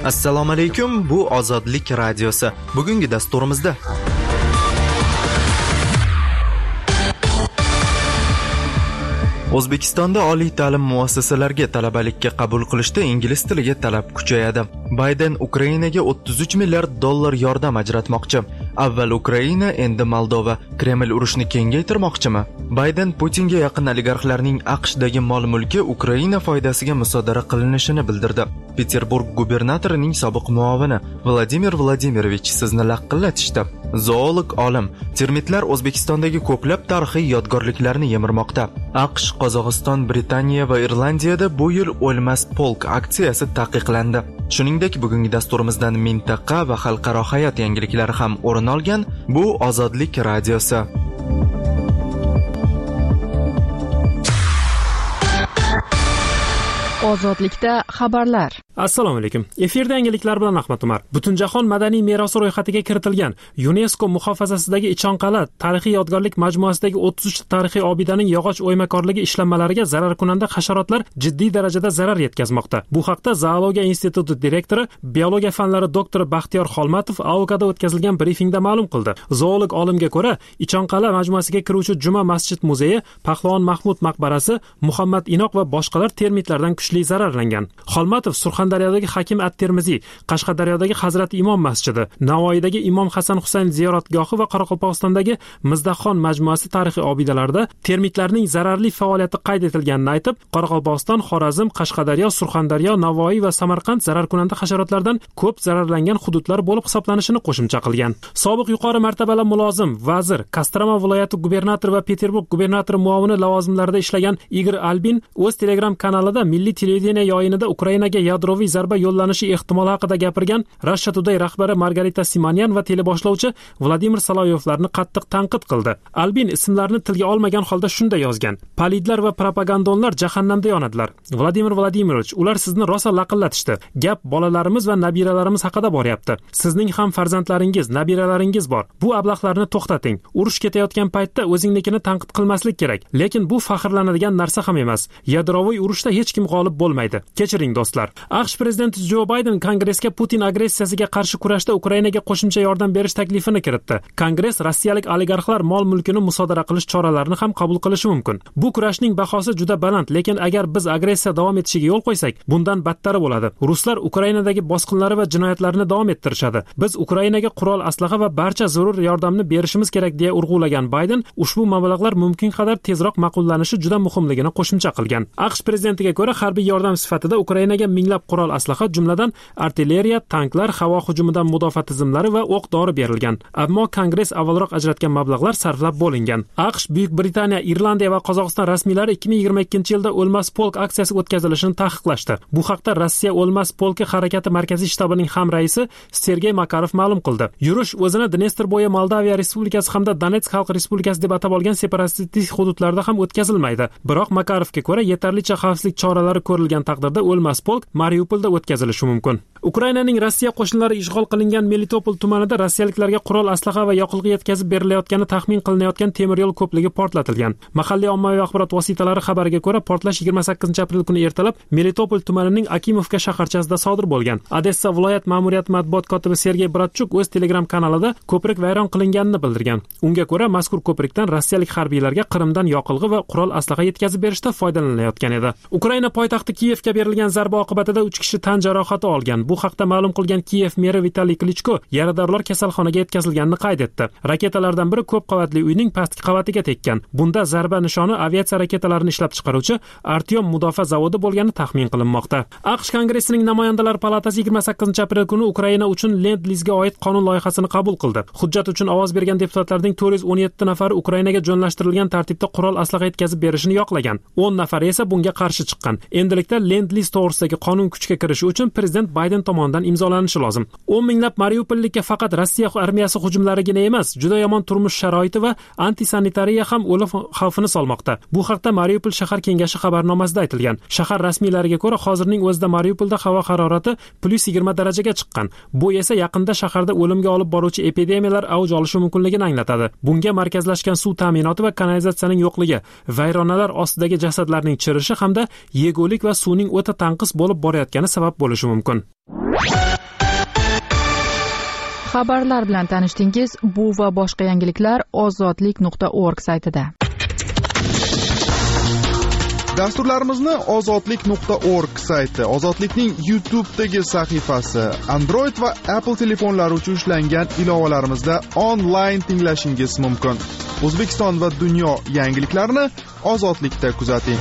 Assalomu alaykum, bu Ozodlik radiosi. Bugungi dasturimizda O'zbekistonda oliy ta'lim muassasalariga talabalikka qabul qilishda ingliz tiliga talab kuchayadi. Bayden Ukrainaga $33 milliard yordam ajratmoqchi. Avval Ukraina, endi Moldova. Kreml urushni kengaytirmoqchimi? Bayden Putinga yaqin oligarxlarning AQShdagi mol-mulki Ukraina foydasiga musodara qilinishini bildirdi. Peterburg gubernatorining sobiq muovini Vladimir Vladimirovich sizni laqillatishdi. Zoolog olim: termitlar O'zbekistondagi ko'plab tarixiy yodgorliklarni yemirmoqda. AQSh, Qozog'iston, Britaniya va Irlandiyada bu yil o'lmas polk aksiyasi taqiqlandi. Shuningdek, bugungi dasturimizdan mintaqa va xalqaro hayot yangiliklari ham o'rin olgan. Bu Ozodlik radiosi. Ozodlikda xabarlar. Assalomu alaykum. Efirda yangiliklar bilan Ahmad Umar. Butunjahon madaniy merosi ro'yxatiga kiritilgan UNESCO muhofazasidagi Ichonqal'a tarixiy yodgorlik majmuasidagi 33 tarixiy obidaning yog'och o'ymakorligi ishlanmalariga zararkunanda hasharotlar jiddiy darajada zarar yetkazmoqda. Bu haqda Zoologiya instituti direktori, biologiya fanlari doktori Baxtiyor Xolmatov AOKda o'tkazilgan brifingda ma'lum qildi. Zoolog olimga ko'ra, Ichonqal'a majmuasiga kiruvchi Juma masjid muzeyi, Pahlavon Mahmud maqbarasi, Muhammad Inoq va boshqalar termitlardan kuchli zararlangan. Xolmatov Surxondaryodagi Hakim at-Termiziy, Qashqadaryodagi Hazrati Imom masjidi, Navoiydagi Imom Hasan Husayn ziyoratgohi va Qoraqalpog'istondagi Mizdaxxon majmuasi tarixiy obidalarida termitlarning zararli faoliyati qayd etilganini aytib, Qoraqalpog'iston, Xorazm, Qashqadaryo, Surxondaryo, Navoiy va Samarqand zararkunanda hasharotlardan ko'p zararlangan hududlar bo'lib hisoblanishini qo'shimcha qilgan. Sobiq yuqori martabali mulozim, vazir, Kostroma viloyati gubernatori va Peterburg gubernatori muovini lavozimlarida ishlagan Igor Albin o'z Telegram kanalida milliy televideniya yoyinida Ukrainaga yadroviy zarba yo'llanishi ehtimoli haqida gapirgan Russia Today rahbari Margarita Simonyan va teleboshlovchi Vladimir Solovyovlarni qattiq tanqid qildi. Albin ismlarini tilga olmagan holda shunday yozgan: "Palidlar va propagandonlar jahannamda yonadilar. Vladimir Vladimirovich, ular sizni rosa laqillatishdi. Gap bolalarimiz va nabiralarimiz haqida boryapti. Sizning ham farzandlaringiz, nabiralaringiz bor. Bu ablahlarni to'xtating. Urush ketayotgan paytda o'zingnikini tanqid qilmaslik kerak. Lekin bu faxrlanadigan narsa ham emas. Yadroviy urushda hech kim g'olib bo'lmaydi. Kechiring do'stlar." AQSh prezidenti Jo Bayden Kongressga Putin agressiyasiga qarshi kurashda Ukrainaga qo'shimcha yordam berish taklifini kiritdi. Kongress rossiyalik oligarxlar mol-mulkini musodara qilish choralarini ham qabul qilishi mumkin. Bu kurashning bahosi juda baland, lekin agar biz agressiya davom etishiga yo'l qo'ysak, bundan battari bo'ladi. Ruslar Ukrainadagi bosqinlari va jinoyatlarini davom ettirishadi. Biz Ukrainaga qurol, aslaha va barcha zarur yordamni berishimiz kerak deya urg'ulagan Bayden ushbu mablag'lar mumkin qadar tezroq ma'qullanishi juda muhimligini qo'shimcha qilgan. AQSh prezidentiga ko'ra, harbiy yordam sifatida Ukrainaga minglab qurol aslaha, jumladan artilleriya, tanklar, havo hujumidan mudofaa tizimlari va o'q-dori berilgan. Ammo Kongress avvalroq ajratgan mablag'lar sarflab bo'lingan. AQSh, Buyuk Britaniya, Irlandiya va Qozog'iston rasmiylari 2022-yilda o'lmas polk aksiyasi o'tkazilishini taqiqlashdi. Bu haqda Rossiya o'lmas polki harakati markaziy shtabining ham raisi Sergey Makarov ma'lum qildi. Yurish o'zini Dnestr bo'yi Moldaviya Respublikasi hamda Donetsk Xalq Respublikasi deb atab olgan separatist hududlarda ham o'tkazilmaydi. Biroq Makarovga ko'ra, yetarlicha xavfsizlik choralari ko'rilgan taqdirda o'lmas polk Mariupolda o'tkazilishi mumkin. Ukrainaning Rossiya qo'shinlari ishg'ol qilingan Melitopol tumanida rossiyaliklarga qurol, aslaha va yoqilg'i yetkazib berilayotgani taxmin qilinayotgan temir yo'l ko'pligi portlatilgan. Mahalliy ommaviy axborot vositalari xabariga ko'ra, portlash 28-aprel kuni ertalab Melitopol tumanining Akimovka shaharchasida sodir bo'lgan. Odessa viloyat ma'muriyati matbuot kotibi Sergey Bratchuk o'z Telegram kanalida ko'prik vayron qilinganini bildirgan. Unga ko'ra, mazkur ko'prikdan rossiyalik harbiylarga Qrimdan yoqilg'i va qurol, aslaha yetkazib berishda foydalanilayotgan edi. Ukraina poytaxti Kiyevga berilgan zarba oqibatida 3 kishi tan jarohati olgan. Bu haqda ma'lum qilgan Kiyev meri Vitaliy Klichko yaradorlar kasalxonaga yetkazilganini qayd etdi. Raketalardan biri ko'p qavatli uyning pastki qavatiga tekkan. Bunda zarba nishoni aviatsiya raketalarini ishlab chiqaruvchi Artyom mudofaa zavodi bo'lgani taxmin qilinmoqda. AQSh Kongressining namoyandalar palatasi 28-aprel kuni Ukraina uchun Lend-Lizga oid qonun loyihasini qabul qildi. Hujjat uchun ovoz bergan deputatlarning 417 nafari Ukrainaga jo'nlashtirilgan tartibda qurol, aslaha yetkazib berishini yoqlagan. 10 nafari esa bunga qarshi chiqqan. Endilikda Lend-Liz to'g'risidagi qonun kuchga kirishi uchun prezident Bayden tomonidan imzolanishi lozim. 10 minglab Mariupollikka faqat Rossiya armiyasi hujumlarigina emas, juda yomon turmush sharoiti va antisanitariya ham o'lim xavfini solmoqda. Bu haqda Mariupol shahar kengashi xabarnomasida aytilgan. Shahar rasmiylariga ko'ra, hozirning o'zida Mariupolda havo harorati +20 darajaga chiqqan. Bu esa yaqinda shaharda o'limga olib boruvchi epidemiyalar avj olishi mumkinligini anglatadi. Bunga markazlashgan suv ta'minoti va kanalizatsiyaning yo'qligi, vayronalar ostidagi jasadlarning chirishi hamda yegulik va suvning o'ta tanqis bo'lib borayotgani sabab bo'lishi mumkin. Xabarlar bilan tanishdingiz. Bu va boshqa yangiliklar ozodlik.org saytida. Dasturlarimizni ozodlik.org sayti, Ozodlikning YouTube'dagi sahifasi, Android va Apple telefonlari uchun ishlangan ilovalarimizda onlayn tinglashingiz mumkin. O'zbekiston va dunyo yangiliklarini Ozodlikda kuzating.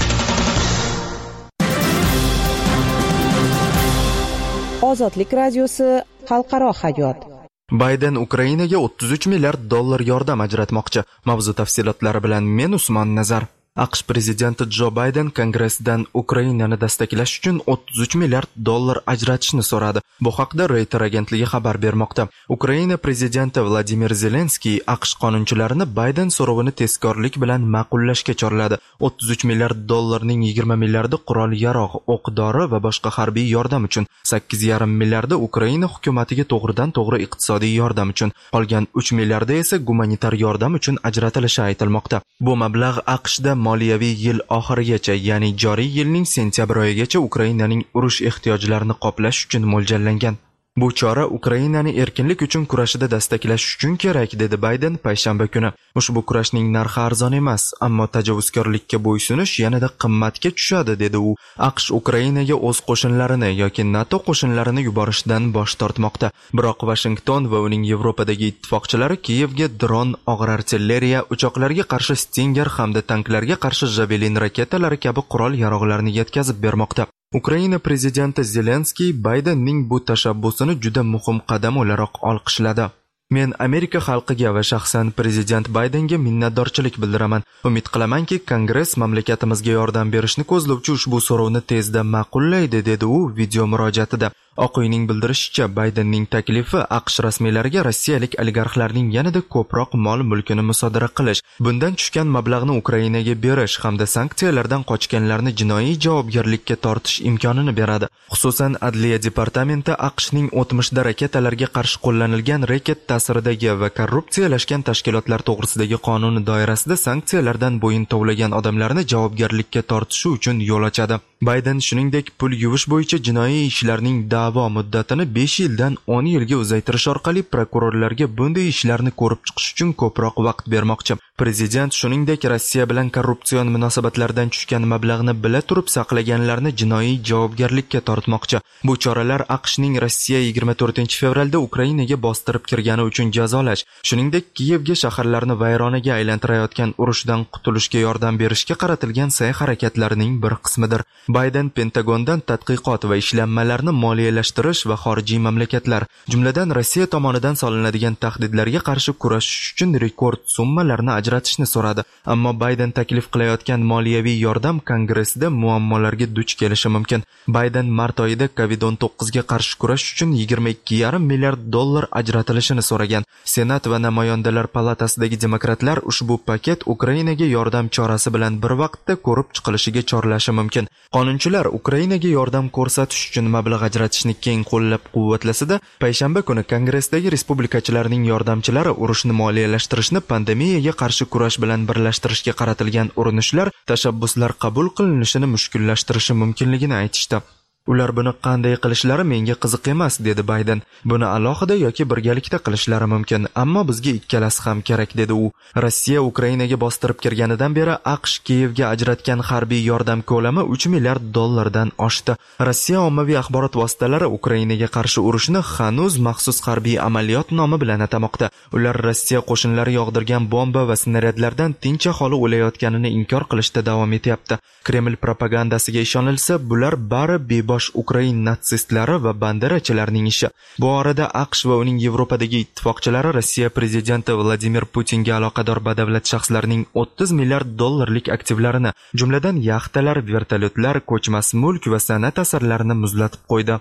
Ozodlik radiosi xalqaro hayot. Bayden Ukrainaga 33 milliard dollar yordam ajratmoqchi. Mavzu tafsilotlari bilan men Usmon Nazar. AQSh prezidenti Jo Bayden Kongressdan Ukrainani destaklash uchun 33 milliard dollar ajratishni so'radi. Bu haqda Reuters agentligi xabar bermoqda. Ukraina prezidenti Vladimir Zelenskiy AQSh qonunchilarini Bayden so'rovini tezkorlik bilan ma'qullashga chorladi. 33 milliard dollarning 20 milliardi qurol-yarog', o'q-dori va boshqa harbiy yordam uchun, 8,5 milliardi Ukraina hukumatiga to'g'ridan-to'g'ri iqtisodiy yordam uchun, qolgan 3 milliardi esa gumanitar yordam uchun ajratilishi aytilmoqda. Bu mablag' AQShda moliyaviy yil oxirigacha, ya'ni joriy yilning sentyabr oyigacha Ukrainaning urush ehtiyojlarini qoplash uchun mo'ljallangan. Bu chora Ukrainani erkinlik uchun kurashida destaklash uchun kerak, dedi Bayden payshanba kuni. Ushbu kurashning narxi arzon emas, ammo tajovuzkorlikka bo'ysunish yanada qimmatga tushadi, dedi u. AQSh Ukrainaga o'z qo'shinlarini yoki NATO qo'shinlarini yuborishdan bosh tortmoqda. Biroq Washington va uning Yevropadagi ittifoqchilari Kiyevga dron, og'ir artilleriya, uchoqlarga qarshi Stinger hamda tanklarga qarshi Javelin raketalari kabi qurol-yarog'larni yetkazib bermoqda. Ukraina prezidenti Zelenskiy Baydenning bu tashabbusini juda muhim qadam o'laroq olqishladi. Men Amerika xalqiga va shaxsan prezident Baydenga minnatdorchilik bildiraman. Umid qilamanki, Kongress mamlakatimizga yordam berishni ko'zlovchi ushbu so'rovni tezda ma'qullaydi, dedi u video murojaatida. Oq uyning bildirishicha, Baydenning taklifi AQSh rasmiylariga rossiyalik oligarxlarning yanada ko'proq mol-mulkini musodara qilish, bundan tushgan mablag'ni Ukrainaga berish hamda sanksiyalardan qochganlarni jinoiy javobgarlikka tortish imkonini beradi. Xususan, Adliya departamenti AQShning o'tmishda raketalarga qarshi qo'llanilgan reket ta'siridagi va korrupsiyalashgan tashkilotlar to'g'risidagi qonuni doirasida sanksiyalardan bo'yin tovlagan odamlarni javobgarlikka tortishi uchun yo'l ochadi. Bayden shuningdek pul yuvish bo'yicha jinoiy ishlarning da'vo muddatini 5 yildan 10 yilga uzaytirish orqali prokurorlarga bunday ishlarni ko'rib chiqish uchun ko'proq vaqt bermoqchi. Prezident shuningdek Rossiya bilan korrupsion munosabatlardan tushgan mablag'ni bila turib saqlaganlarni jinoiy javobgarlikka tortmoqchi. Bu choralar AQShning Rossiya 24-fevralda Ukrainaga bostirib kirgani uchun jazolash, shuningdek Kiyevga shaharlarni vayronaga aylantirayotgan urushdan qutulishga yordam berishga qaratilgan sa'y-harakatlarining bir qismidir. Bayden Pentagondan tadqiqot va ishlanmalarni moliyalashtirish va xorijiy mamlakatlar, jumladan Rossiya tomonidan solinadigan tahdidlarga qarshi kurashish uchun rekord summalarni ajratishni so'radi. Ammo Bayden taklif qilayotgan moliyaviy yordam Kongressda muammolarga duch kelishi mumkin. Bayden mart oyida COVID-19 ga qarshi kurash uchun 22,5 milliard dollar ajratilishini so'ragan. Senat va namoyandalar palatasidagi demokratlar ushbu paket Ukrainaga yordam chorasi bilan bir vaqtda ko'rib chiqilishiga chorlashi mumkin. Qonunchilar Ukrainaga yordam ko'rsatish uchun mablag' ajratishni keng qo'llab-quvvatlasida, payshanba kuni Kongressdagi respublikachilarning yordamchilari urushni moliyalashtirishni pandemiyaga qarshi kurash bilan birlashtirishga qaratilgan urinishlar, tashabbuslar qabul qilinishini mushkullashtirishi mumkinligini aytishdi. Ular buni qanday qilishlari menga qiziq emas, dedi Bayden. Buni alohida yoki birgalikda qilishlari mumkin, ammo bizga ikkalasi ham kerak, dedi u. Rossiya Ukrainaga bostirib kirganidan beri AQSh Kiyevga ajratgan harbiy yordam ko'lami 3 milliard dollardan oshdi. Rossiya ommaviy axborot vositalari Ukrainaga qarshi urushni hanuz maxsus harbiy amaliyot nomi bilan atamoqda. Ular Rossiya qo'shinlari yog'dirgan bomba va snaryadlardan tinch aholi o'layotganini inkor qilishda davom etyapti. Kreml propagandasiga ishonilsa, bular bari bebosh Ukrain natsistlari va banderachilarning ishi. Bu orada AQSh va uning Yevropadagi ittifoqchilari Rossiya prezidenti Vladimir Putinga aloqador badavlat shaxslarning 30 milliard dollarlik aktivlarini, jumladan yaxtalar, vertolyotlar, ko'chmas mulk va san'at asarlarini muzlatib qo'ydi.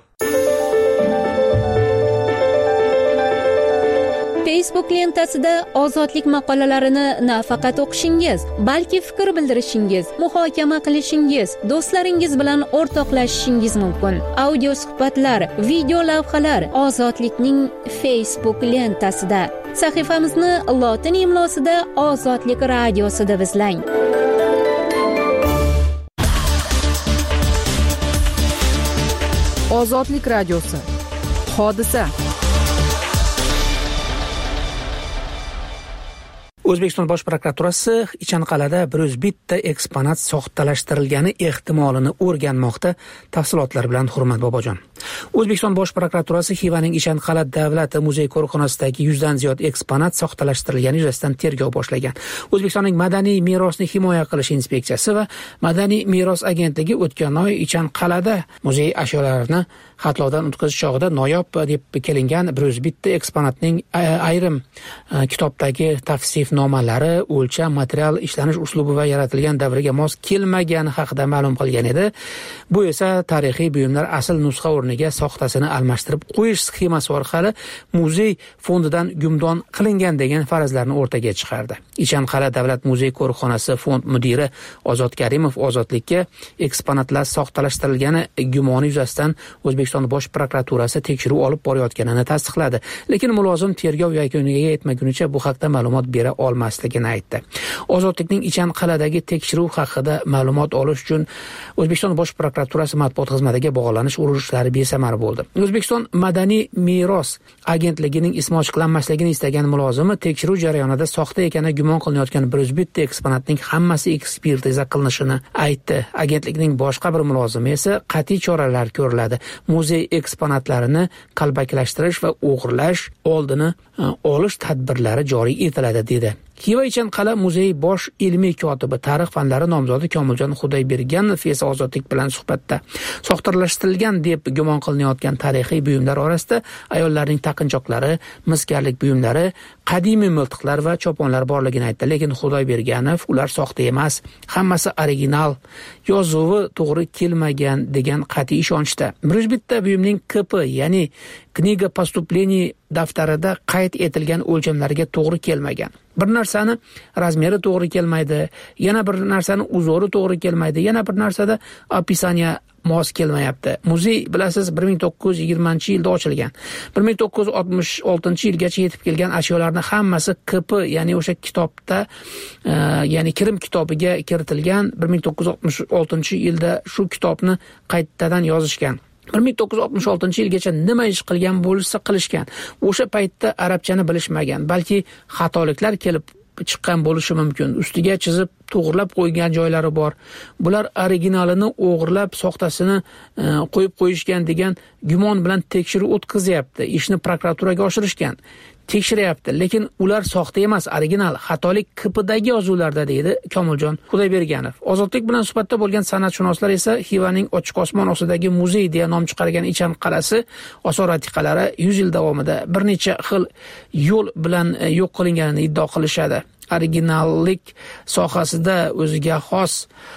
Facebook lentasida ozodlik maqolalarini nafaqat o'qishingiz, balki fikr bildirishingiz, muhokama qilishingiz, do'stlaringiz bilan o'rtoqlashishingiz mumkin. Audio suhbatlar, video lavhalar Ozodlikning Facebook lentasida. Sahifamizni lotin imlosida Ozodlik radiosida izlang. Ozodlik radiosi. Hodisa. O'zbekiston Bosh prokuraturasi Ichanqal'ada 101 ta eksponat soxtalashtirilgani ehtimolini o'rganmoqda. Tafsilotlar bilan Hurmat Bobojon. O'zbekiston Bosh prokuraturasi Xivaning Ichanqal'a davlat muzey qo'riqxonasidagi 100 dan ziyod eksponat soxtalashtirilgani yuzasidan tergov boshlagan. O'zbekistonning madaniy merosni himoya qilish inspeksiyasi va Madaniy meros agentligi o'tgan oy Ichanqal'ada muzey ashyolarini xatlovdan o'tkazish chog'ida noyob deb kelingan 101 ta eksponatning ayrim kitobdagi tavsif nomalari, o'lcham, material ishlanish uslubi va yaratilgan davriga mos kelmagani haqida ma'lum qilgan edi. Bu esa tarixiy buyumlar asl nusxa o'rniga soxtasini almashtirib qo'yish sxemasi orqali muzey fondidan gumdon qilingan degan farazlarni o'rtaga chiqardi. Ichanqal'a davlat muzey qo'riqxonasi fond mudiri Ozod Karimov ozodlikka eksponatlar soxtalashtirilgani gumoni yuzasidan O'zbekiston Bosh prokuraturasi tekshiruv olib borayotganini tasdiqladi. Lekin mulozim tergov yakuniga yetmagunicha bu haqda ma'lumot bera olmasligini aytdi. Ozodlikning Ichanqal'adagi tekshiruv haqida ma'lumot olish uchun O'zbekiston Bosh prokuraturasi matbuot xizmatiga bog'lanish urunishlari besamar bo'ldi. O'zbekiston Madaniy meros agentligining ismi ochiqlanmasligini istagan mulozimi tekshiruv jarayonida soxta ekani gumon qilinayotgan 101 ta eksponatning hammasi ekspertiza qilinishini aytdi. Agentlikning boshqa bir mulozimi esa qat'iy choralar ko'riladi. Muzey eksponatlarini qalbakilashtirish va o'g'irlash oldini olish tadbirlari joriy etiladi dedi. Xiva Ichanqal'a muzey bosh ilmiy kotibi tarix fanlari nomzodi Komiljon Xudoyberganov esa Ozodlik bilan suhbatda soxtalashtirilgan deb gumon qilinayotgan tarixiy buyumlar orasida ayollarning taqinchoqlari, misgarlik buyumlari, qadimiy miltiqlar va choponlar borligini aytdi. Lekin Xudoyberganov ular soxta emas, hammasi original, yozuvi to'g'ri kelmagan degan qat'iy ishonchda. 101 ta buyumning KP, ya'ni Kniga поступлений daftarida qayd etilgan o'lchamlarga to'g'ri kelmagan. Bir narsani razmeri to'g'ri kelmaydi, yana bir narsani uzori to'g'ri kelmaydi, yana bir narsada opisaniya mos kelmayapti. Muzey bilasiz 1920-yilda ochilgan. 1966-yilgacha yetib kelgan ashyolarning hammasi KP, ya'ni o'sha kitobda, ya'ni Kirim kitobiga kiritilgan. 1966-yilda shu kitobni qaytadan yozishgan. 1966-yilgacha nima ish qilgan bo'lsa qilishgan. O'sha paytda arabchani bilishmagan, balki xatoliklar kelib chiqqan bo'lishi mumkin. Ustiga chizib to'g'rilab qo'ygan joylari bor. Bular originalini o'g'irlab soxtasini qo'yib qo'yishgan degan gumon bilan tekshiruv o'tkazyapti. Ishni prokuraturaga oshirishgan. Tekshiryapti, lekin ular soxta emas, original, xatolik KPdagi yozuvlarda deydi Komiljon Xudoyberganov. Ozodlik bilan suhbatda bo'lgan san'atshunoslar esa Xivaning ochiq osmon ostidagi muzey deya nom chiqargan Ichanqal'asi osor atiqalari 100 yil davomida bir necha xil yo'l bilan yo'q qilinganini iddao qilishadi. Originallik sohasida o'ziga xos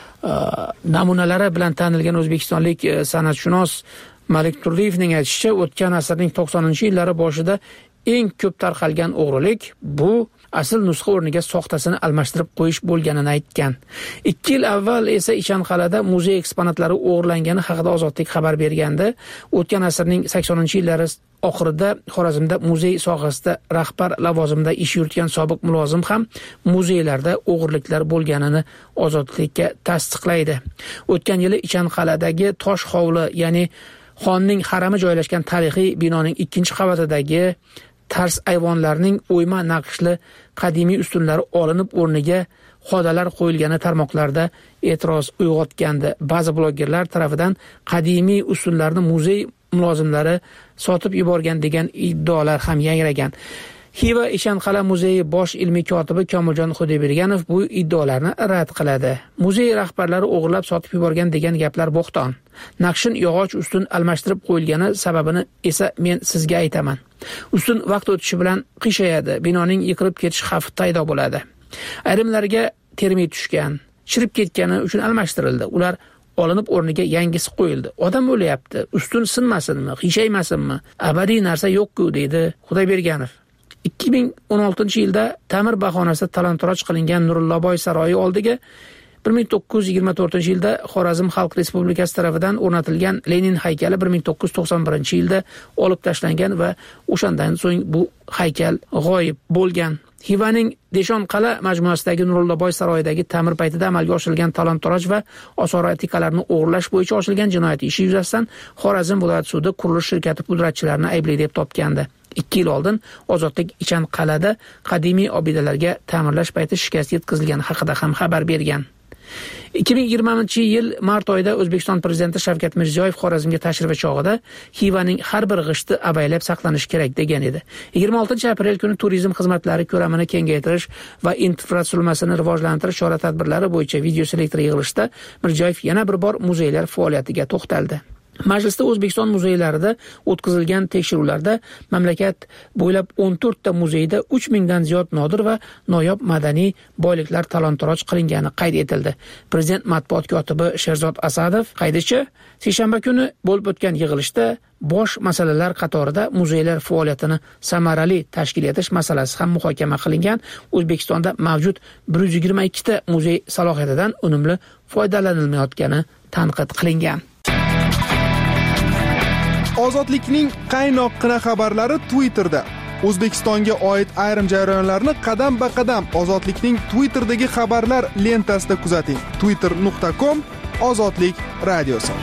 namunalari bilan tanilgan o'zbekistonlik san'atshunos Malik Turdiyevning aytishicha, o'tgan asrning 90-yillari boshida eng ko'p tarqalgan o'g'rilik bu asl nusxa o'rniga soxtasini almashtirib qo'yish bo'lganini aytgan. 2 yil avval esa Ichanqal'ada muzey eksponatlari o'g'irlangani haqida Ozodlik xabar bergandi. O'tgan asrning 80-yillari oxirida Xorazmda muzey sohasida rahbar lavozimida ish yuritgan sobiq mulozim ham muzeylarda o'g'irliklar bo'lganini Ozodlikka tasdiqlaydi. O'tgan yili Ichanqal'adagi tosh hovli, ya'ni xonning harami joylashgan tarixiy binoning 2-qavatidagi tars ayvonlarning o'yma naqshli qadimiy ustunlari olinib o'rniga xodalar qo'yilgani tarmoqlarda e'tiroz uyg'otgandi. Ba'zi blogerlar tomonidan qadimiy ustunlarni muzey mulozimlari sotib yuborgan degan iddaolar ham yangragan. Xiva Ichanqal'a muzeyi bosh ilmiy kotibi Komiljon Xudoyberganov bu iddaolarni rad qiladi. Muzey rahbarlari o'g'irlab sotib yuborgan degan gaplar bo'xton. Naqshin yog'och ustun almashtirib qo'yilgani sababini esa men sizga aytaman. Ustun vaqt o'tishi bilan qiyshayadi, binoning yiqilib ketish xavfi paydo bo'ladi. Ayrimlarga termit tushgan, chirib ketgani uchun almashtirildi. Ular olinib o'rniga yangisi qo'yildi. Odam o'lyapti, ustun sinmasinmi, qiyshaymasinmi? Abadiy narsa yo'q-ku, deydi Xudoyberganov. 2016-yilda ta'mir bahonasida talon-toroj qilingan Nurulloboy saroyi oldiga 1924-yilda Xorazm Xalq Respublikasi tomonidan o'rnatilgan Lenin haykali 1991-yilda olib tashlangan va o'shandan so'ng bu haykal g'oyib bo'lgan. Xivaning Deshon qala majmuasidagi Nurullaboy saroyidagi ta'mir paytida amalga oshirilgan talon-toroj va osora atikalarni o'g'irlash bo'yicha ochilgan jinoyat ishi yuzasidan Xorazm viloyat sudi qurilish shirkati pudratchilarini aybli deb topgandi. 2 yil oldin Ozodlik Ichan qalada qadimiy obidalarga ta'mirlash payti shikast yetkazilgani haqida ham xabar bergan. 2020-yil mart oyida O'zbekiston prezidenti Shavkat Mirziyoyev Xorazmga tashrifi chog'ida Xivaning har bir g'ishti avaylab saqlanish kerak degan edi. 26-aprel kuni turizm xizmatlari ko'lamini kengaytirish va infratuzilmasini rivojlantirish chora-tadbirlari bo'yicha video selektor yig'ilishida Mirziyoyev yana bir bor muzeylar faoliyatiga to'xtaldi. Majlisda O'zbekiston muzeylarida o'tkazilgan tekshiruvlarda mamlakat bo'ylab 14 ta muzeyda 3000 dan ziyod nodir va noyob madaniy boyliklar talon-toroj qilingani qayd etildi. Prezident matbuot kotibi Sherzod Asadov qaydicha seshanba kuni bo'lib o'tgan yig'ilishda bosh masalalar qatorida muzeylar faoliyatini samarali tashkil etish masalasi ham muhokama qilingan. O'zbekistonda mavjud 122 ta muzey salohiyatidan unumli foydalanilmayotgani tanqid qilingan. Ozodlikning qaynoqqina xabarlari Twitterda. O'zbekistonga oid ayrim jarayonlarni qadam-ba-qadam Ozodlikning Twitterdagi xabarlar lentasida kuzating. twitter.com/ozodlik radiosi.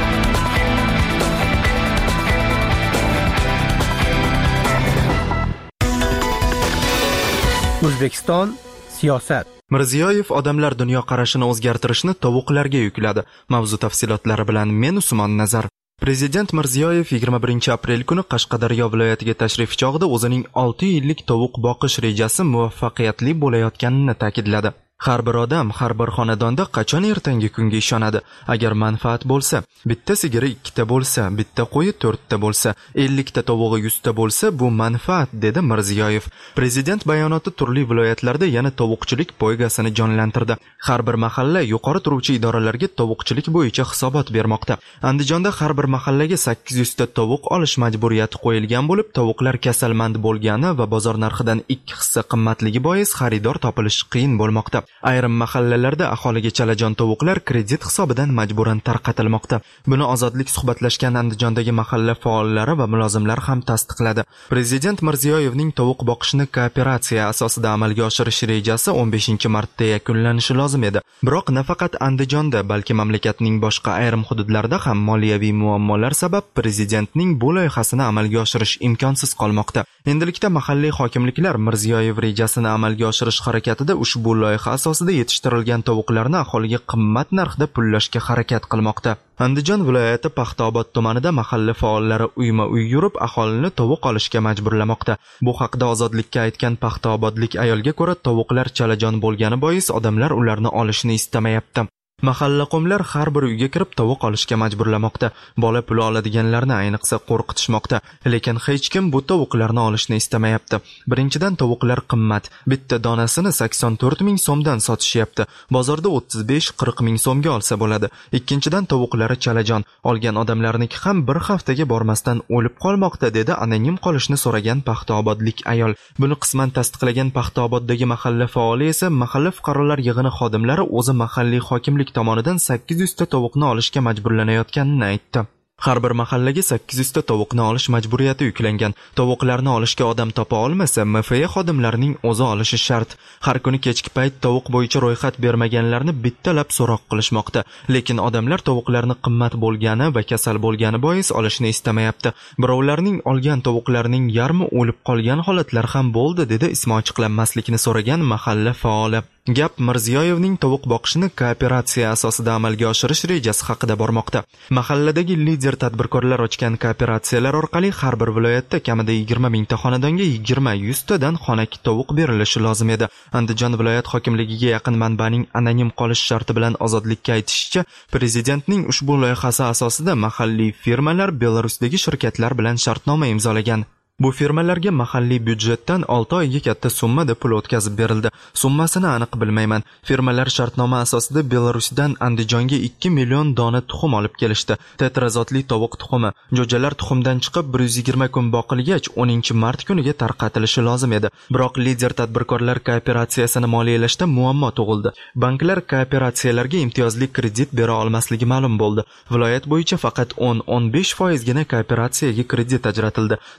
O'zbekiston siyosat. Mirziyoyev odamlar dunyoqarashini o'zgartirishni tovuqlarga yukladi. Mavzu tafsilotlari bilan men Usmon Nazar. Prezident Mirziyoyev 21-aprel kuni Qashqadaryo viloyatiga tashrif chog'ida o'zining 6 yillik tovuq boqish rejasi muvaffaqiyatli bo'layotganini ta'kidladi. Har bir odam, har bir xonadonda qachon ertangi kunga ishonadi? Agar manfaat bo'lsa, bitta sigiri 2 ta bo'lsa, bitta qo'yi 4 ta bo'lsa, 50 ta tovug'i 100 ta bo'lsa, bu manfaat, dedi Mirziyoyev. Prezident bayonoti turli viloyatlarda yana tovuqchilik poygasini jonlantirdi. Har bir mahalla yuqori turuvchi idoralarga tovuqchilik bo'yicha hisobot bermoqda. Andijonda har bir mahallaga 800 ta tovuq olish majburiyati qo'yilgan bo'lib, tovuqlar kasalmand bo'lgani va bozor narxidan 2 hissa qimmatligi bois xaridor topilish qiyin bo'lmoqda. Ayrim mahallalarda aholiga chalajon tovuqlar kredit hisobidan majburan tarqatilmoqda. Buni Ozodlik suhbatlashgan Andijondagi mahalla faollari va mulozimlar ham tasdiqladi. Prezident Mirziyoyevning tovuq boqishni kooperatsiya asosida amalga oshirish rejasi 15-martda yakunlanishi lozim edi. Biroq nafaqat Andijonda, balki mamlakatning boshqa ayrim hududlarida ham moliyaviy muammolar sabab prezidentning bu loyihasini amalga oshirish imkonsiz qolmoqda. Endilikda mahalliy hokimliklar Mirziyoyev rejasini amalga oshirish harakatida ushbu loyiha asosida yetishtirilgan tovuqlarni aholiga qimmat narxda pullashga harakat qilmoqda. Andijon viloyati Paxtaobod tumanida mahalla faollari uyma-uy yurib aholini tovuq olishga majburlamoqda. Bu haqda Ozodlikka aytgan paxtaobodlik ayolga ko'ra, tovuqlar chalajon bo'lgani bois odamlar ularni olishni istamayapti. Mahalla qo'mlar har bir uyga kirib tovuq olishga majburlamoqda. Bola puli oladiganlarni ayniqsa qo'rqitishmoqda. Lekin hech kim bu tovuqlarni olishni istamayapti. Birinchidan tovuqlar qimmat. Bitta donasini 84 ming so'mdan sotishyapti. Bozorda 35-40 ming so'mga olsa bo'ladi. Ikkinchidan tovuqlari chalajon. Olgan odamlarniki ham bir haftaga bormasdan o'lib qolmoqda, dedi anonim qolishni so'ragan paxtaobodlik ayol. Buni qisman tasdiqlagan Paxtaoboddagi mahalla faoli esa mahalla fuqarolar yig'ini xodimlari o'zi mahalliy hokimlik tomonidan 800 ta tovuqni olishga majburlanayotganini aytdi. Har bir mahallaga 800 ta tovuqni olish majburiyati yuklangan. Tovuqlarni olishga odam topa olmasa, MFA xodimlarining o'zi olishi shart. Har kuni kechki payt tovuq bo'yicha ro'yxat bermaganlarni bittalab so'roq qilishmoqda. Lekin odamlar tovuqlarni qimmat bo'lgani va kasal bo'lgani bois olishni istamayapti. Birovlarning olgan tovuqlarining yarmi o'lib qolgan holatlar ham bo'ldi, dedi ismi ochiqlanmaslikni so'ragan mahalla faoli. Gap Mirziyoyevning tovuq boqishni kooperatsiya asosida amalga oshirish rejasi haqida bormoqda. Mahalladagi lider tadbirkorlar ochgan kooperatsiyalar orqali har bir viloyatda kamida 20 mingta xonadonga 20-100 tadan xonaki tovuq berilishi lozim edi. Andijon viloyat hokimligiga yaqin manbaning anonim qolish sharti bilan Ozodlikka aytishicha, prezidentning ushbu loyihasi asosida mahalliy firmalar Belarusdagi shirkatlar bilan shartnoma imzolagan. Bu firmalarga mahalliy byudjetdan 6 oyga katta summada pul o'tkazib berildi. Summasini aniq bilmayman. Firmalar shartnoma asosida Belarusdan Andijonga 2 million dona tuxum olib kelishdi. Tetrazotli tovuq tuxumi. Jo'jalar tuxumdan chiqib 120 kun boqilgach 10-mart kuniga tarqatilishi lozim edi. Biroq lider tadbirkorlar kooperatsiyasini moliyalashda muammo tug'ildi. Banklar kooperatsiyalarga imtiyozli kredit bera olmasligi ma'lum bo'ldi. Viloyat bo'yicha faqat 10-15% gina kooperatsiyaga kredit ajratildi. Natijada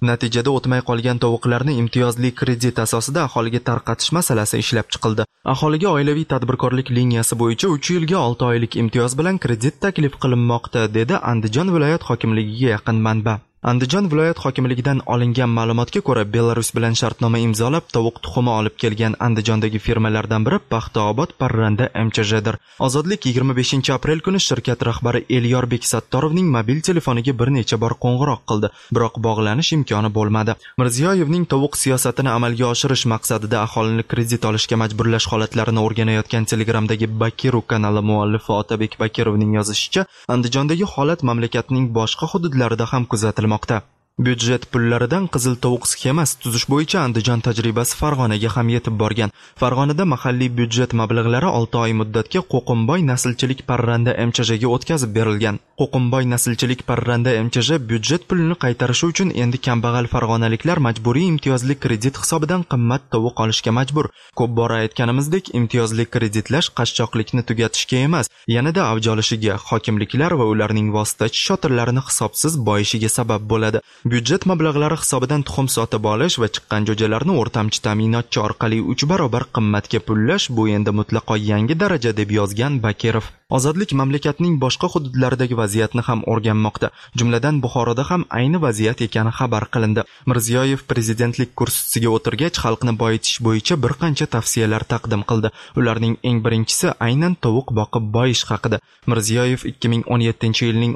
muddatida o'tmay qolgan tovuqlarni imtiyozli kredit asosida aholiga tarqatish masalasi ishlab chiqildi. Aholiga oilaviy tadbirkorlik liniyasi bo'yicha 3 yilga 6 oylik imtiyoz bilan kredit taklif qilinmoqda, dedi Andijon viloyat hokimligiga yaqin manba. Andijon viloyat hokimligidan olingan ma'lumotga ko'ra, Belarus bilan shartnoma imzolab tovuq tuxumi olib kelgan Andijondagi firmalardan biri Paxtaobod parranda MCJdir. Ozodlik 25-aprel kuni shirkat rahbari Elyorbek Sattorovning mobil telefoniga bir necha bor qo'ng'iroq qildi, biroq bog'lanish imkoni bo'lmadi. Mirziyoyevning tovuq siyosatini amalga oshirish maqsadida aholini kredit olishga majburlash holatlarini o'rganayotgan Telegramdagi Bakiru kanali muallifi Otabek Bakirovning yozishicha, Andijondagi holat mamlakatning boshqa hududlarida ham kuzatilmoqda. Byudjet pullaridan qizil tovuq sxemasi tuzish bo'yicha Andijon tajribasi Farg'onaga ham yetib borgan. Farg'onada mahalliy byudjet mablag'lari 6 oy muddatga Qo'qimboy naslchilik parranda MCJga o'tkazib berilgan. Qo'qimboy naslchilik parranda MCJ byudjet pulini qaytarishi uchun endi kambag'al farg'onaliklar majburiy imtiyozli kredit hisobidan qimmat tovuq olishga majbur. Ko'p bora aytganimizdek, imtiyozli kreditlash qashshoqlikni tugatishga emas, yanada avj olishiga, hokimliklar va ularning vositachi shotirlarini hisobsiz boyishiga sabab bo'ladi. Byudjet mablag'lari hisobidan tuxum sotib olish va chiqqan jo'jalarni o'rtamchi ta'minotchi orqali 3 barobar qimmatga pullash bu endi mutlaqo yangi daraja, deb yozgan Bakirov. Ozodlik mamlakatning boshqa hududlaridagi vaziyatni ham o'rganmoqda. Jumladan Buxoroda ham ayni vaziyat ekani xabar qilindi. Mirziyoyev prezidentlik kursisiga o'tirgach, xalqni boyitish bo'yicha bir qancha tavsiyalar taqdim qildi. Ularning eng birinchisi aynan tovuq boqib boyish haqida. Mirziyoyev 2017-yilning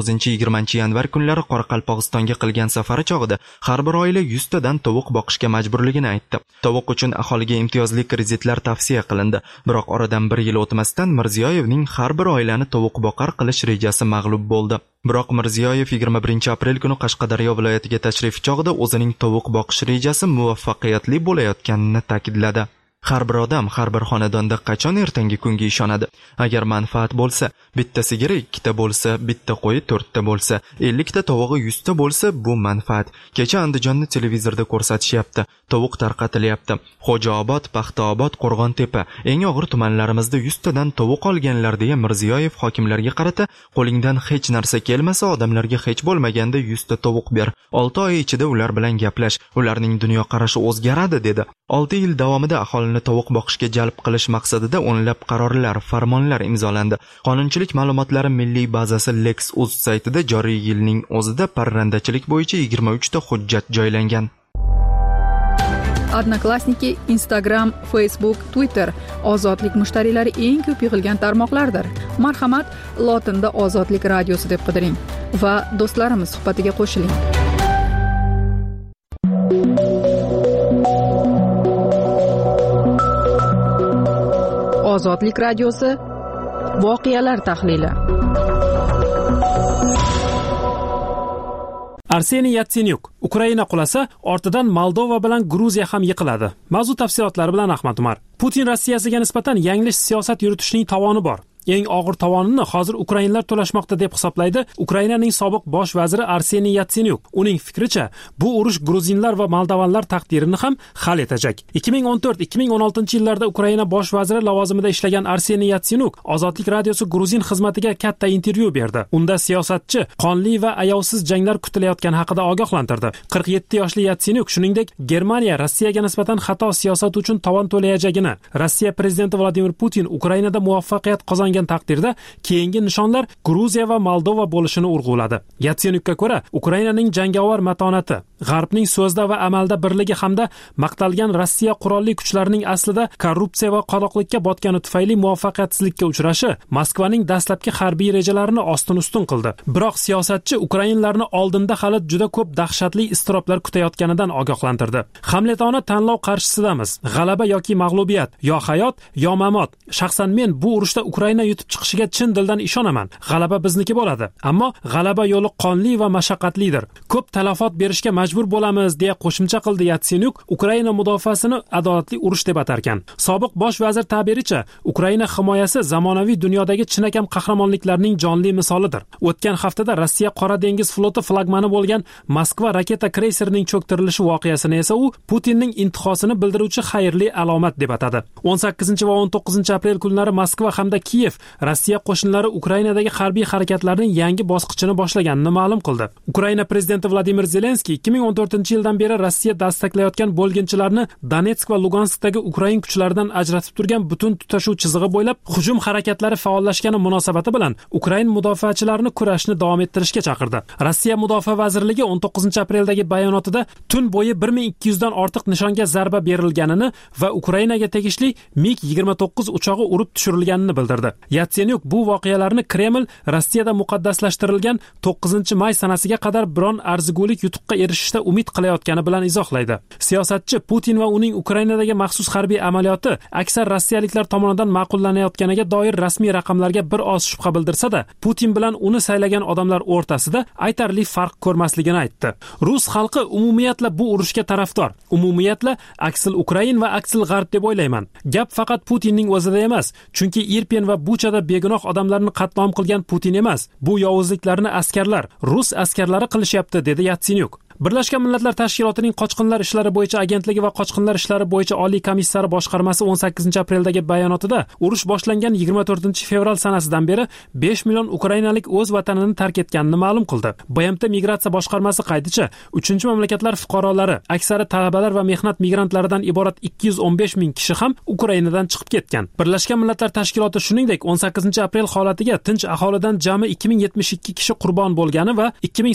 19-20 yanvar kunlari Qoraqalpog'istonga qilgan safari chog'ida har bir oila 100 tadan tovuq boqishga majburligini aytdi. Tovuq uchun aholiga imtiyozli kreditlar tavsiya qilindi. Biroq oradan 1 yil o'tmasdan Mirziyoyevning har bir oilani tovuq boqar qilish rejasi mag'lub bo'ldi. Biroq Mirziyoyev 21-aprel kuni Qashqadaryo viloyatiga tashrif chog'ida o'zining tovuq boqish rejasi muvaffaqiyatli bo'layotganini ta'kidladi. Har bir odam, har bir xonadonda qachon ertangi kunga ishonadi? Agar manfaat bo'lsa, bitta sigiri 2 ta bo'lsa, bitta qo'yi 4 ta bo'lsa, 50 ta tovug'i 100 ta bo'lsa, bu manfaat. Kecha Andijonni televizorda ko'rsatishyapti. Tovuq tarqatilyapti. Xo'jaobod, Paxtaobod, Qo'rg'ontepa, eng og'ir tumanlarimizda 100 tadan tovuq olganlar, deya Mirziyoyev hokimlarga qarata, qo'lingdan hech narsa kelmasa, odamlarga hech bo'lmaganda 100 ta tovuq ber. 6 oy ichida ular bilan gaplash, ularning dunyoqarashi o'zgaradi, dedi. 6 yil davomida aholini tovuq boqishga jalb qilish maqsadida o'nlab qarorlar, farmonlar imzolandi. Qonunchilik ma'lumotlari milliy bazasi Lex.uz saytida joriy yilning o'zida parrandachilik bo'yicha 23 ta hujjat joylangan. Odnoklassniki, Instagram, Facebook, Twitter ozodlik mushtariylari eng ko'p yig'ilgan tarmoqlardir. Marhamat, lotinda Ozodlik radiosi deb qidiring va do'stlarimiz suhbatiga qo'shiling. Ozodlik radiosi voqealar tahlili. Arseniy Yatsenyuk Ukraina qulasa, ortidan Moldova bilan Gruziya ham yiqiladi. Mavzu tafsilotlari bilan Ahmad Umar. Putin Rossiyasiga nisbatan yanglish siyosat yuritishning tovoni bor. Eng og'ir tovonini hozir ukrainlar to'lashmoqda deb hisoblaydi Ukrainaning sobiq bosh vaziri Arseniy Yatsenyuk. Uning fikricha, bu urush gruzinlar va moldovanlar taqdirini ham hal etacak. 2014-2016-yillarda Ukraina bosh vaziri lavozimida ishlagan Arseniy Yatsenyuk Ozodlik radiosi Gruzin xizmatiga katta intervyu berdi. Unda siyosatchi qonli va ayovsiz janglar kutilayotgani haqida ogohlantirdi. 47 yoshli Yatsenyuk shuningdek Germaniya Rossiyaga nisbatan xato siyosat uchun tovon to'layajagini, Rossiya prezidenti Vladimir Putin Ukrainada muvaffaqiyat qozongan taqdirda keyingi nishonlar Gruziya va Moldova bo'lishini urg'uladi. Yatsenyukka ko'ra, Ukrainaning jangovar matonati, G'arbning so'zda va amalda birligi hamda maqtalgan Rossiya qurolli kuchlarining aslida korrupsiya va qoloqlikka botgani tufayli muvaffaqiyatsizlikka uchrashi Moskvaning dastlabki harbiy rejalarini ostin-ustun qildi. Biroq siyosatchi ukrainlarni oldinda hali juda ko'p dahshatli iztiroblar kutayotganidan ogohlantirdi. Hamletona tanlov qarshisidamiz. G'alaba yoki mag'lubiyat, yo hayot, yo mamot. Shaxsan men bu urushda Ukraina yutib chiqishiga chin dildan ishonaman. G'alaba bizniki bo'ladi. Ammo g'alaba yo'li qonli va mashaqqatlidir. Ko'p talafot berishga majbur bo'lamiz, deya qo'shimcha qildi Yatsenyuk. Ukraina mudofaasini adolatli urush deb atarkan. Sobiq bosh vazir ta'biricha, Ukraina himoyasi zamonaviy dunyodagi chinakam qahramonliklarning jonli misolidir. O'tgan haftada Rossiya Qora dengiz floti flagmani bo'lgan Moskva raketa kreyserining cho'ktirilishi voqeasini esa u Putinning intihosini bildiruvchi xayrli alomat deb atadi. 18 va 19 aprel kunlari Moskva hamda Kiyev Rossiya qo'shinlari Ukrainadagi harbiy harakatlarning yangi bosqichini boshlaganini ma'lum qildi. Ukraina prezidenti Vladimir Zelenskiy 2014-yildan beri Rossiya dastaklayotgan bo'lginchilarni Donetsk va Luganskdagi Ukrain kuchlaridan ajratib turgan butun tutashuv chizig'i bo'ylab hujum harakatlari faollashgani munosabati bilan Ukrain mudofaachilarini kurashni davom ettirishga chaqirdi. Rossiya mudofaa vazirligi 19-apreldagi bayonotida tun bo'yi 1200 dan ortiq nishonga zarba berilganini va Ukrainaga tegishli MiG-29 uchog'i urib tushirilganini bildirdi. Yatsenyuk bu voqealarni Kreml Rossiyada muqaddaslashtirilgan 9-may sanasiga qadar biron arzigulik yutuqqa erishishda umid qilayotgani bilan izohlaydi. Siyosatchi Putin va uning Ukrainadagi maxsus harbiy amaliyoti aksar rossiyaliklar tomonidan ma'qullanayotganiga doir rasmiy raqamlarga bir oz shubha bildirsa-da, Putin bilan uni saylagan odamlar o'rtasida aytarli farq ko'rmasligini aytdi. Rus xalqi umumiyatla bu urushga tarafdor. Umumiyatla aksil Ukrain va aksil G'arb deb o'ylayman. Gap faqat Putinning o'zida emas, chunki Irpin va Buchada begunoh odamlarni qatl qilgan Putin emas. Bu yovuzliklarni askarlar, rus askarlari qilishyapti, dedi Yatsenyuk. Birlashgan Millatlar Tashkilotining qochqinlar ishlari bo'yicha agentligi va qochqinlar ishlari bo'yicha oliy komissari boshqarmasi 18-apreldagi bayonotida urush boshlangan 24-fevral sanasidan beri 5 million ukrainalik o'z vatanini tark etganini ma'lum qildi. BMT migratsiya boshqarmasi qaydicha, 3-mamlakatlar fuqarolari, aksari talabalar va mehnat migrantlaridan iborat 215 ming kishi ham Ukrainadan chiqib ketgan. Birlashgan Millatlar Tashkiloti shuningdek 18-aprel holatiga tinch aholidan jami 2072 kishi qurbon bo'lgani va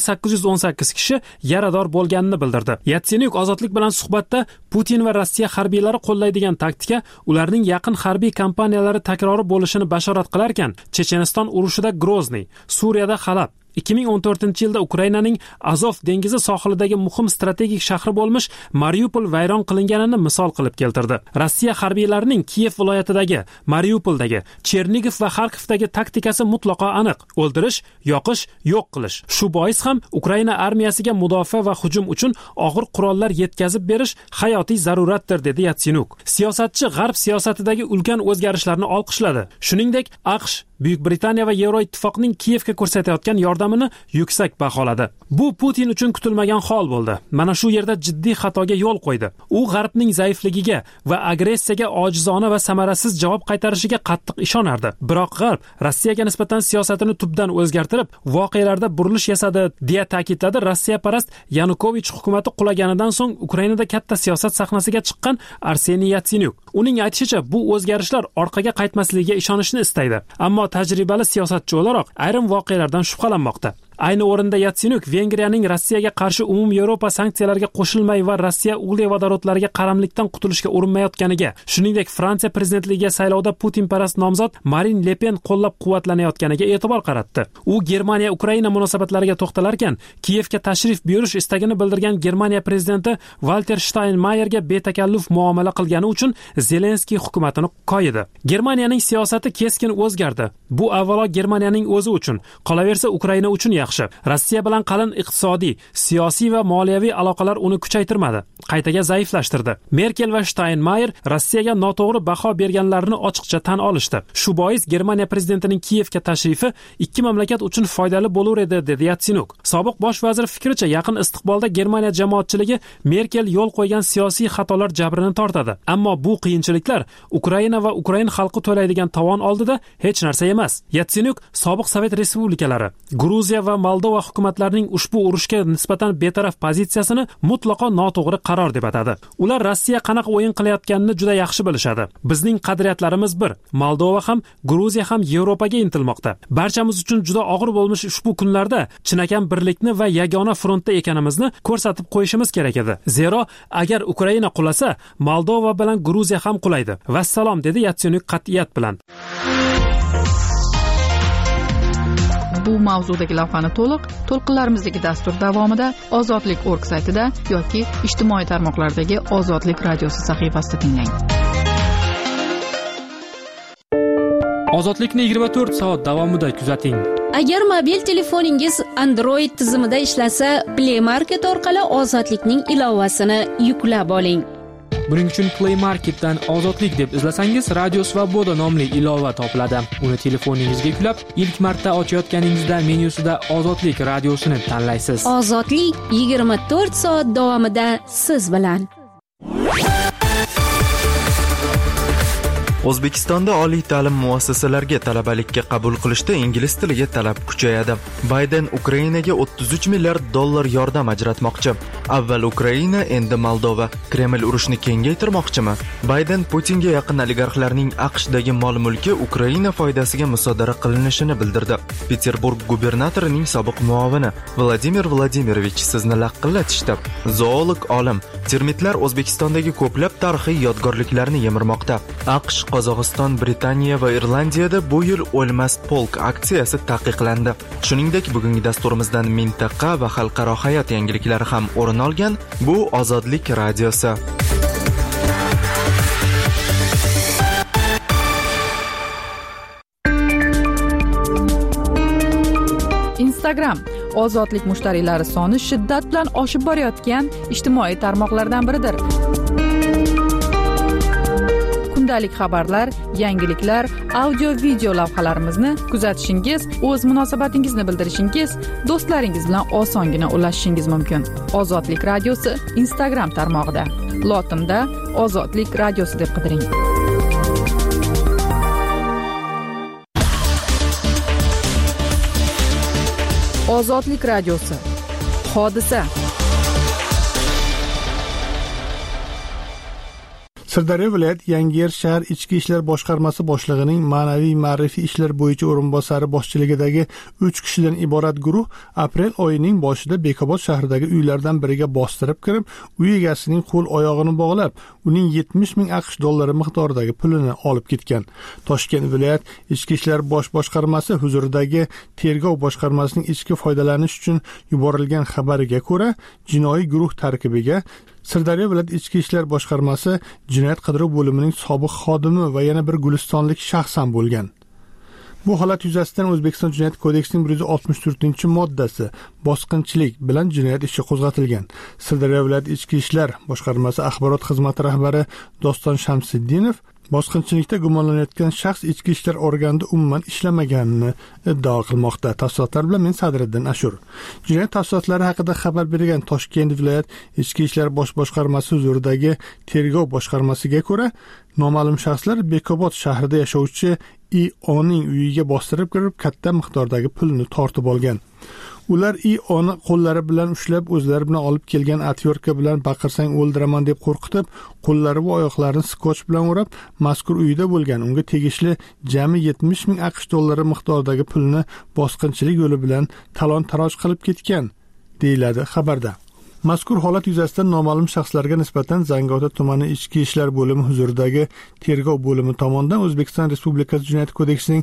2818 kishi yarador bo'lganini bildirdi. Yatsenyuk ozodlik bilan suhbatda Putin va Rossiya harbiylari qo'llaydigan taktika ularning yaqin harbiy kampaniyalari takrori bo'lishini bashorat qilarkan, Checheniston urushida Grozniy, Suriyada Halab, 2014-yilda Ukrainaning Azov dengizi sohilidagi muhim strategik shahri bo'lmish Mariupol vayron qilinganini misol qilib keltirdi. Rossiya harbiylarining Kiyev viloyatidagi, Mariupoldagi, Chernigov va Xarkovdagi taktikasi mutlaqo aniq: o'ldirish, yoqish, yo'q qilish. Shu bois ham Ukraina armiyasiga mudofaa va hujum uchun og'ir qurollar yetkazib berish hayotiy zaruratdir, dedi Yatsenyuk. Siyosatchi G'arb siyosatidagi ulkan o'zgarishlarni olqishladi. Shuningdek, AQSh, Buyuk Britaniya va Yevroittifoqning Kiyevga ko'rsatayotgan yordamini yuksak baholadi. Bu Putin uchun kutilmagan hol bo'ldi. Mana shu yerda jiddiy xatoga yo'l qo'ydi. U G'arbning zaifligiga va agressiyaga ojizona va samarasiz javob qaytarishiga qattiq ishonardi. Biroq G'arb Rossiyaga nisbatan siyosatini tubdan o'zgartirib, voqealarda burilish yasadi, deya ta'kidladi Rossiyaparast Yanukovich hukumati qulaganidan so'ng Ukrainada katta siyosat sahnasiga chiqqan Arseniy Yatsenyuk. Uning aytishicha, bu o'zgarishlar orqaga qaytmasligiga ishonishni istaydi. Ammo tajribali siyosatchi o'laroq ayrim voqealardan shubhalanmoqda. Ayni o'rinda Yatsenyuk Vengriyaning Rossiyaga qarshi umum Yevropa sanksiyalariga qo'shilmay va Rossiya ugli vodorodlariga qaramlikdan qutulishga urinmayotganiga, shuningdek Fransiya prezidentligiga saylovda Putin-parast nomzod Marine Le Pen qo'llab-quvvatlanayotganiga e'tibor qaratdi. U Germaniya-Ukraina munosabatlariga to'xtalarkan, Kiyevga tashrif buyurish istagini bildirgan Germaniya prezidenti Walter Steinmeierga betakalluf muomala qilgani uchun Zelenskiy hukumatini qo'ydi. Germaniyaning siyosati keskin o'zgardi. Bu avvalo Germaniyaning o'zi uchun, qolaversa Ukraina uchun yaxshi. Rossiya bilan qalin iqtisodiy, siyosiy va moliyaviy aloqalar uni kuchaytirmadi, qaytaga zaiflashtirdi. Merkel va Steinmeier Rossiyaga noto'g'ri baho berganlarini ochiqcha tan olishdi. Shu bois Germaniya prezidentining Kiyevga tashrifi ikki mamlakat uchun foydali bo'lar edi, dedi Yatsenyuk. Sobiq bosh vazir fikricha, yaqin istiqbolda Germaniya jamoatchiligi Merkel yo'l qo'ygan siyosiy xatolar jabrini tortadi. Ammo bu qiyinchiliklar Ukraina va Ukrain xalqi to'laydigan tovon oldida hech narsa emas. Yatsenyuk sobiq Sovet respublikalari, Gruziya va Moldova hukumatlarining ushbu urushga nisbatan betaraf pozitsiyasini mutlaqo noto'g'ri qaror deb atadi. Ular Rossiya qanaqa o'yin qilayotganini juda yaxshi bilishadi. Bizning qadriyatlarimiz bir. Moldova ham, Gruziya ham Yevropaga intilmoqda. Barchamiz uchun juda og'ir bo'lmish ushbu kunlarda chinakam birlikni va yagona frontda ekanimizni ko'rsatib qo'yishimiz kerak edi. Zero, agar Ukraina qulasa, Moldova bilan Gruziya ham qulaydi. Vassalom, dedi Yatsenyuk qat'iyat bilan. Bu mavzudagi lavhani to'lqinlarimizdagi dastur davomida ozodlik.org saytida yoki ijtimoiy tarmoqlardagi Ozodlik radiosi sahifasida tinglang. Ozodlikni 24 soat davomida kuzating. Agar mobil telefoningiz Android tizimida ishlasa, Play Market orqali Ozodlikning ilovasini yuklab oling. Buning uchun Play Marketdan Ozodlik deb izlasangiz, Radio Svoboda nomli ilova topiladi. Uni telefoningizga yuklab, ilk marta ochayotganingizda menyusida Ozodlik radiosini tanlaysiz. Ozodlik 24 soat davomida siz bilan. O'zbekistonda oliy ta'lim muassasalariga talabalikka qabul qilishda ingliz tiliga talab kuchayadi. Bayden Ukrainaga 33 milliard dollar yordam ajratmoqchi. Avval Ukraina, endi Moldova. Kreml urushni kengaytirmoqchimi? Bayden Putinga yaqin oligarxlarning AQShdagi mol-mulki Ukraina foydasiga musodara qilinishini bildirdi. Peterburg gubernatorining sobiq muovini Vladimir Vladimirovich sizni laqillatishdi. Zoolog olim: termitlar O'zbekistondagi ko'plab tarixiy yodgorliklarni yemirmoqda. AQSh, Qozog'iston, Britaniya va Irlandiyada bu yil o'lmas polk aksiyasi taqiqlandi. Shuningdek, bugungi dasturimizdan mintaqa va xalqaro hayot yangiliklari ham o'rin olgan. Bu Ozodlik radiosi. Instagram ozodlik mushtariylari soni shiddat bilan oshib borayotgan ijtimoiy tarmoqlardan biridir. Kundalik xabarlar, yangiliklar, audio-video lavhalarimizni kuzatishingiz, o'z munosabatingizni bildirishingiz, do'stlaringiz bilan osongina ulashishingiz mumkin. Ozodlik radiosi Instagram tarmog'ida. Lotinda Ozodlik radiosi deb qidiring. Ozodlik radiosi. Hodisa. Sirdaryo viloyat Yangiyer shahar ichki ishlar boshqarmasi boshlig'ining ma'naviy ma'rifiy ishlar bo'yicha o'rinbosari boshchiligidagi 3 kishidan iborat guruh aprel oyining boshida Bekobod shahridagi uylardan biriga bostirib kirib, uy egasining qo'l oyog'ini bog'lab, uning 70 ming AQSh dollari miqdoridagi pulini olib ketgan. Toshkent viloyat ichki ishlar boshqarmasi huzuridagi tergov boshqarmasining ichki foydalanish uchun yuborilgan xabariga ko'ra, jinoiy guruh tarkibiga Sirdaryo viloyat ichki ishlar boshqarmasi jinoyat qidiruv bo'limining sobiq xodimi va yana bir gulistonlik shaxs ham bo'lgan. Bu holat yuzasidan O'zbekiston Jinoyat kodeksining 164-moddasi bosqinchilik bilan jinoyat ishi qo'zg'atilgan. Sirdaryo viloyat ichki ishlar boshqarmasi axborot xizmati rahbari Doston Shamsiddinov bosqinchilikda gumonlanayotgan shaxs ichki ishlar organida umuman ishlamaganini iddao qilmoqda. Tafsilotlar bilan men Sadriddin Ashur. Jinoyat tafsilotlari haqida xabar bergan Toshkent viloyat ichki ishlar boshqarmasi huzuridagi tergov boshqarmasiga ko'ra, noma'lum shaxslar Bekobod shahrida yashovchi I.O.ning uyiga bostirib kirib, katta miqdordagi pulni tortib olgan. Ular I.O.ni qo'llari bilan ushlab, o'zlari bilan olib kelgan atyorka bilan baqirsang o'ldiraman deb qo'rqitib, qo'llari va oyoqlarini skotch bilan o'rab, mazkur uyda bo'lgan unga tegishli jami 70 ming AQSh dollari miqdoridagi pulni bosqinchilik yo'li bilan talon-taroj qilib ketgan, deyiladi xabarda. Mazkur holat yuzasidan noma'lum shaxslarga nisbatan Zangiota tumani ichki ishlar bo'limi huzuridagi tergov bo'limi tomonidan O'zbekiston Respublikasi Jinoyat kodeksining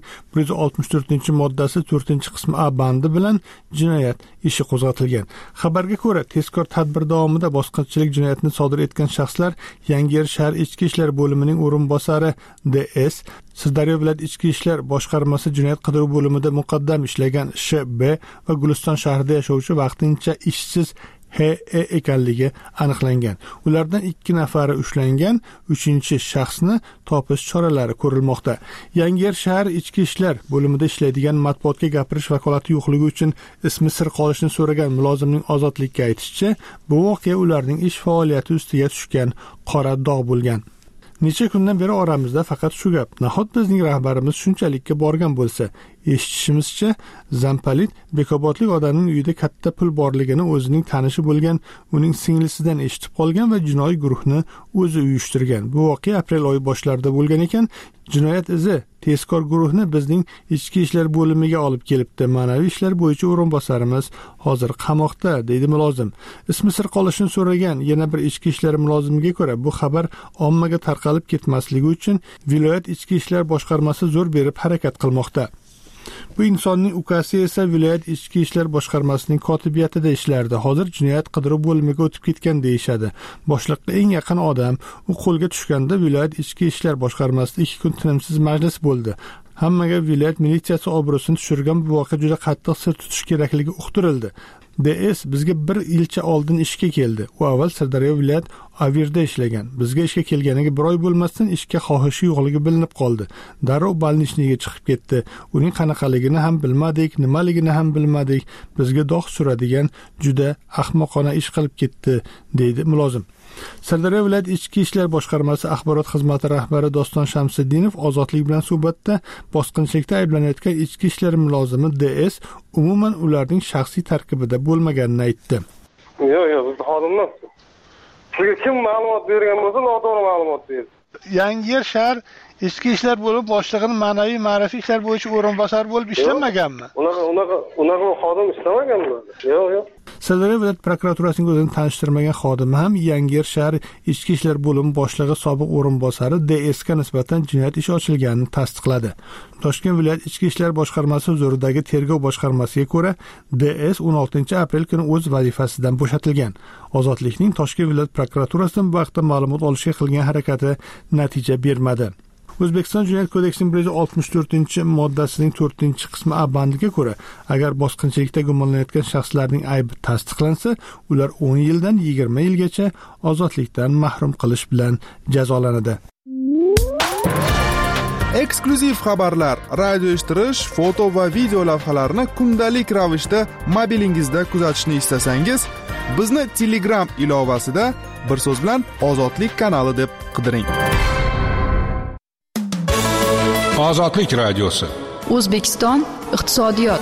164-moddasi 4-qismi A bandi bilan jinoyat ishi qo'zg'atilgan. Xabarga ko'ra, tezkor tadbir davomida bosqinchilik jinoyatini sodir etgan shaxslar Yangiyer shahar ichki ishlar bo'limining o'rinbosari D.S. Sirdaryo viloyat ichki ishlar boshqarmasi jinoyat qidiruv bo'limida muqaddam ishlagan Sh.B. va Guliston shahrida yashovchi vaqtincha ishsiz H.E. ekanligi aniqlangan. Ulardan 2 nafari ushlangan, 3-chi shaxsni topish choralari ko'rilmoqda. Yangiyer shahar ichki ishlar bo'limida ishlaydigan matbuotga gapirish vakolati yo'qligi uchun ismi sir qolishni so'ragan mulozimning Ozodlikka aytishicha, bu voqea ularning ish faoliyati ustiga tushgan qora dog' bo'lgan. Necha kundan beri oramizda faqat shu gap. Nahot bizning rahbarimiz shunchalikka borgan bo'lsa, eshitishimizcha, Zampalit Bekobodlik odamning uyida katta pul borligini o'zining tanishi bo'lgan uning singlisidan eshitib qolgan va jinoiy guruhni o'zi uyushtirgan. Bu voqea aprel oyi boshlarida bo'lgan ekan. Jinoyat izi tezkor guruhni bizning ichki ishlar bo'limiga olib kelibdi. Ma'naviy ishlar bo'yicha o'rinbosarimiz hozir qamoqda, deydi mulozim. Ismi sir qolishini so'ragan yana bir ichki ishlar mulozimiga ko'ra, bu xabar ommaga tarqalib ketmasligi uchun viloyat ichki ishlar boshqarmasi zo'r berib harakat qilmoqda. Bu insonning ukasi esa viloyat ichki ishlar boshqarmasining kotibiyatida ishlardi. Hozir jinoyat qidiruv bo'limiga o'tib ketgan deyishadi. Boshliqqa eng yaqin odam u qo'lga tushganda viloyat ichki ishlar boshqarmasida 2 kun tinimsiz majlis bo'ldi. Hammaga viloyat militsiyasi obro'sini tushirgan bu voqea juda qattiq sir tutish kerakligi uqtirildi. DS bizga 1 yilcha oldin ishga keldi. U avval Sirdaryo viloyat Avirda ishlagan. Bizga ishga kelganiga 1 oy bo'lmasdan ishga xohishi yo'qligi bilinib qoldi. Darrov balnichniga chiqib ketdi. Uning qanaqaligini ham bilmadik, nimaligini ham bilmadik. Bizga dog' suradigan juda ahmoqona ish qilib ketdi, deydi mulozim. Sirdaryo viloyat ichki ishlar boshqarmasi axborot xizmati rahbari Doston Shamsiddinov ozodlik bilan suhbatda bosqinchilikda ayblanayotgan ichki ishlar mulozimi DS umuman ularning shaxsiy tarkibida bo'lmaganini aytdi. Yo'q, biz xodimlar. Sizga kim ma'lumot bergan bo'lsa, noto'g'ri ma'lumot berdi. Yangiyer shahar ichki ishlar bo'lib boshlig'ining ma'naviy ma'rifiy ishlar bo'yicha o'rinbosari bo'lib ishlamaganmi? Unaqa xodim ishlamaganmi? Yo'q. Sirdaryo viloyat prokuraturasining o'zini tanishtirmagan xodimi ham Yangiyer shahar ichki ishlar bo'limi boshlig'i sobiq o'rinbosari DSga nisbatan jinoyat ishi ochilganini tasdiqladi. Toshkent viloyat ichki ishlar boshqarmasi huzuridagi tergov boshqarmasiga ko'ra, DS 16 aprel kuni o'z vazifasidan bo'shatilgan. Ozodlikning Toshkent viloyat prokuraturasidan bu vaqtda ma'lumot olishga qilgan harakati natija bermadi. O'zbekiston Jinoyat kodeksining 164-moddasining 4-qismi A bandiga ko'ra, agar bosqinchilikda gumonlanayotgan shaxslarning aybi tasdiqlansa, ular 10 yildan 20 yilgacha ozodlikdan mahrum qilish bilan jazolanadi. Eksklyuziv xabarlar, radio eshittirish, foto va video lavhalarni kundalik ravishda mobilingizda kuzatishni istasangiz, bizni Telegram ilovasida bir so'z bilan Ozodlik kanali deb qidiring. Ozodlik radiosi. O'zbekiston iqtisodiyot.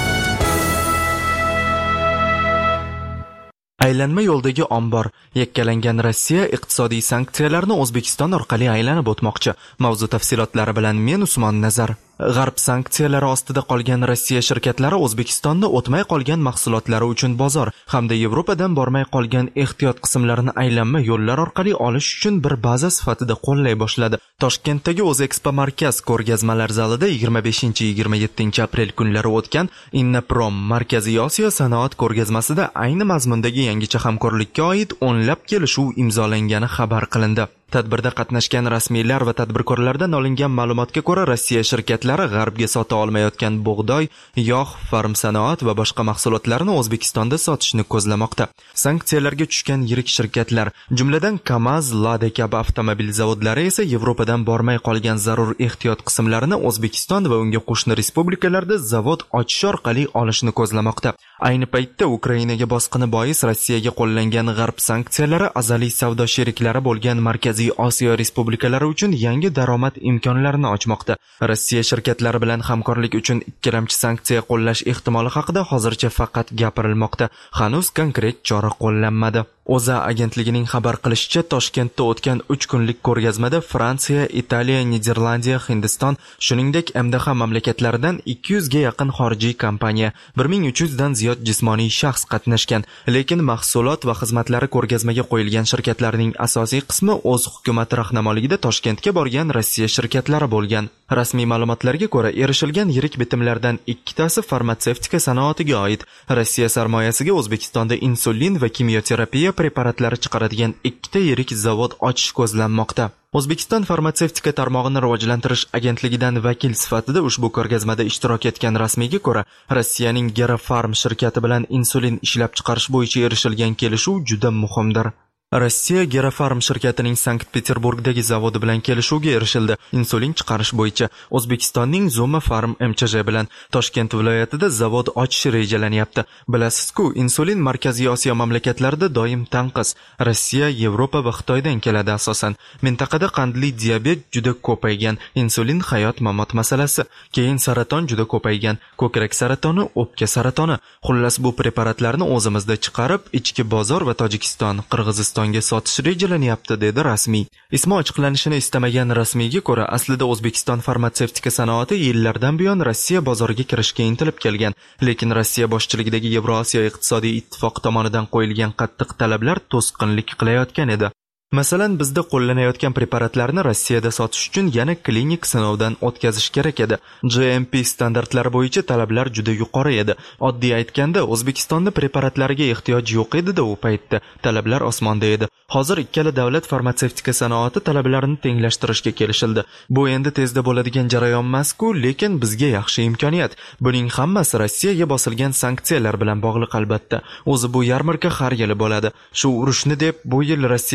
Aylanma yo'ldagi ombor. Yakkalangan Rossiya iqtisodiy sanksiyalarni O'zbekiston orqali aylanib o'tmoqchi. Mavzu tafsilotlari bilan men Usmon Nazar. G'arb sanksiyalari ostida qolgan Rossiya shirkatlari O'zbekistonda o'tmay qolgan mahsulotlari uchun bozor hamda Yevropadan bormay qolgan ehtiyot qismlarini aylanma yo'llar orqali olish uchun bir baza sifatida qo'llay boshladi. Toshkentdagi O'zexpo markaz ko'rgazmalar zalida 25-27 aprel kunlari o'tgan Innaprom Markaziy Osiyo sanoat ko'rgazmasida ayni mazmundagi yangicha hamkorlikka oid o'nlab kelishuv imzolangani xabar qilindi. Tadbirda qatnashgan rasmiylar va tadbirkorlardan olingan ma'lumotga ko'ra, Rossiya shirkatlari G'arbga sota olmayotgan bug'doy, yog', farm sanoat va boshqa mahsulotlarni O'zbekistonda sotishni ko'zlamoqda. Sanksiyalarga tushgan yirik shirkatlar, jumladan KAMAZ, Lada kabi avtomobil zavodlari esa Yevropadan bormay qolgan zarur ehtiyot qismlarini O'zbekiston va unga qo'shni respublikalarda zavod ochish orqali olishni ko'zlamoqda. Ayni paytda Ukrainaga bosqini bois Rossiyaga qo'llangan G'arb sanksiyalari azaliy savdo sheriklari bo'lgan Markaziy Osiyo respublikalari uchun yangi daromad imkonlarini ochmoqda. Rossiya shirkatlari bilan hamkorlik uchun ikkilamchi sanksiya qo'llash ehtimoli haqida hozircha faqat gapirilmoqda. Hanuz konkret chora qo'llanmadi. O'zA agentligining xabar qilishicha, Toshkentda o'tgan 3 kunlik ko'rgazmada Fransiya, Italiya, Niderlandiya, Hindiston, shuningdek MDH mamlakatlaridan 200 ga yaqin xorijiy kompaniya, 1300 dan ziyod jismoniy shaxs qatnashgan. Lekin mahsulot va xizmatlari ko'rgazmaga qo'yilgan shirkatlarning asosiy qismi o'z hukumat rahnamoligida Toshkentga borgan Rossiya shirkatlari bo'lgan. Rasmiy ma'lumotlarga ko'ra, erishilgan yirik bitimlardan 2tasi farmatsevtika sanoatiga oid. Rossiya sarmoyasiga O'zbekistonda insulin va kimyoterapiya preparatlari chiqaradigan 2ta yirik zavod ochish ko'zlanmoqda. O'zbekiston farmatsevtika tarmog'ini rivojlantirish agentligidan vakil sifatida ushbu ko'rgazmada ishtirok etgan rasmiyga ko'ra, Rossiyaning Gerafarm shirkati bilan insulin ishlab chiqarish bo'yicha erishilgan kelishuv juda muhimdir. Rossiya Gerafarm shirkatining Sankt-Peterburgdagi zavodi bilan kelishuvga erishildi. Insulin chiqarish bo'yicha O'zbekistonning Zuma Farm MCJ bilan Toshkent viloyatida zavod ochish rejalanyapti. Bilasiz-ku, insulin Markaziy Osiyo mamlakatlarida doim tanqis. Rossiya, Yevropa va Xitoydan keladi asosan. Mintaqada qandli diabet juda ko'paygan, insulin hayot-mamot masalasi, keyin saraton juda ko'paygan, ko'krak saratoni, o'pka saratoni. Xullas, bu preparatlarni o'zimizda chiqarib, ichki bozor va Tojikiston, Qirg'iziston sotish rejalanyapti, dedi rasmiy. Ismi ochiqlanishini istamagan rasmiyga ko'ra, aslida O'zbekiston farmatsevtika sanoati yillardan buyon Rossiya bozoriga kirishga intilib kelgan, lekin Rossiya boshchiligidagi Yevrosiyo iqtisodiy ittifoq tomonidan qo'yilgan qattiq talablar to'sqinlik qilayotgan edi. Masalan, bizda qo'llanayotgan preparatlarni Rossiyada sotish uchun yana klinik sinovdan o'tkazish kerak edi. GMP standartlari bo'yicha talablar juda yuqori edi. Oddiy aytganda, O'zbekistonda preparatlariga ehtiyoj yo'q edi-da u paytda. Talablar osmonda edi. Hozir ikkala davlat farmatsevtika sanoati talablarini tenglashtirishga kelishildi. Bu endi tezda bo'ladigan jarayon emas-ku, lekin bizga yaxshi imkoniyat. Buning hammasi Rossiyaga bosilgan sanksiyalar bilan bog'liq albatta. O'zi bu yarmarka har yili bo'ladi. Shu urushni deb bu yil Rossiya shirkati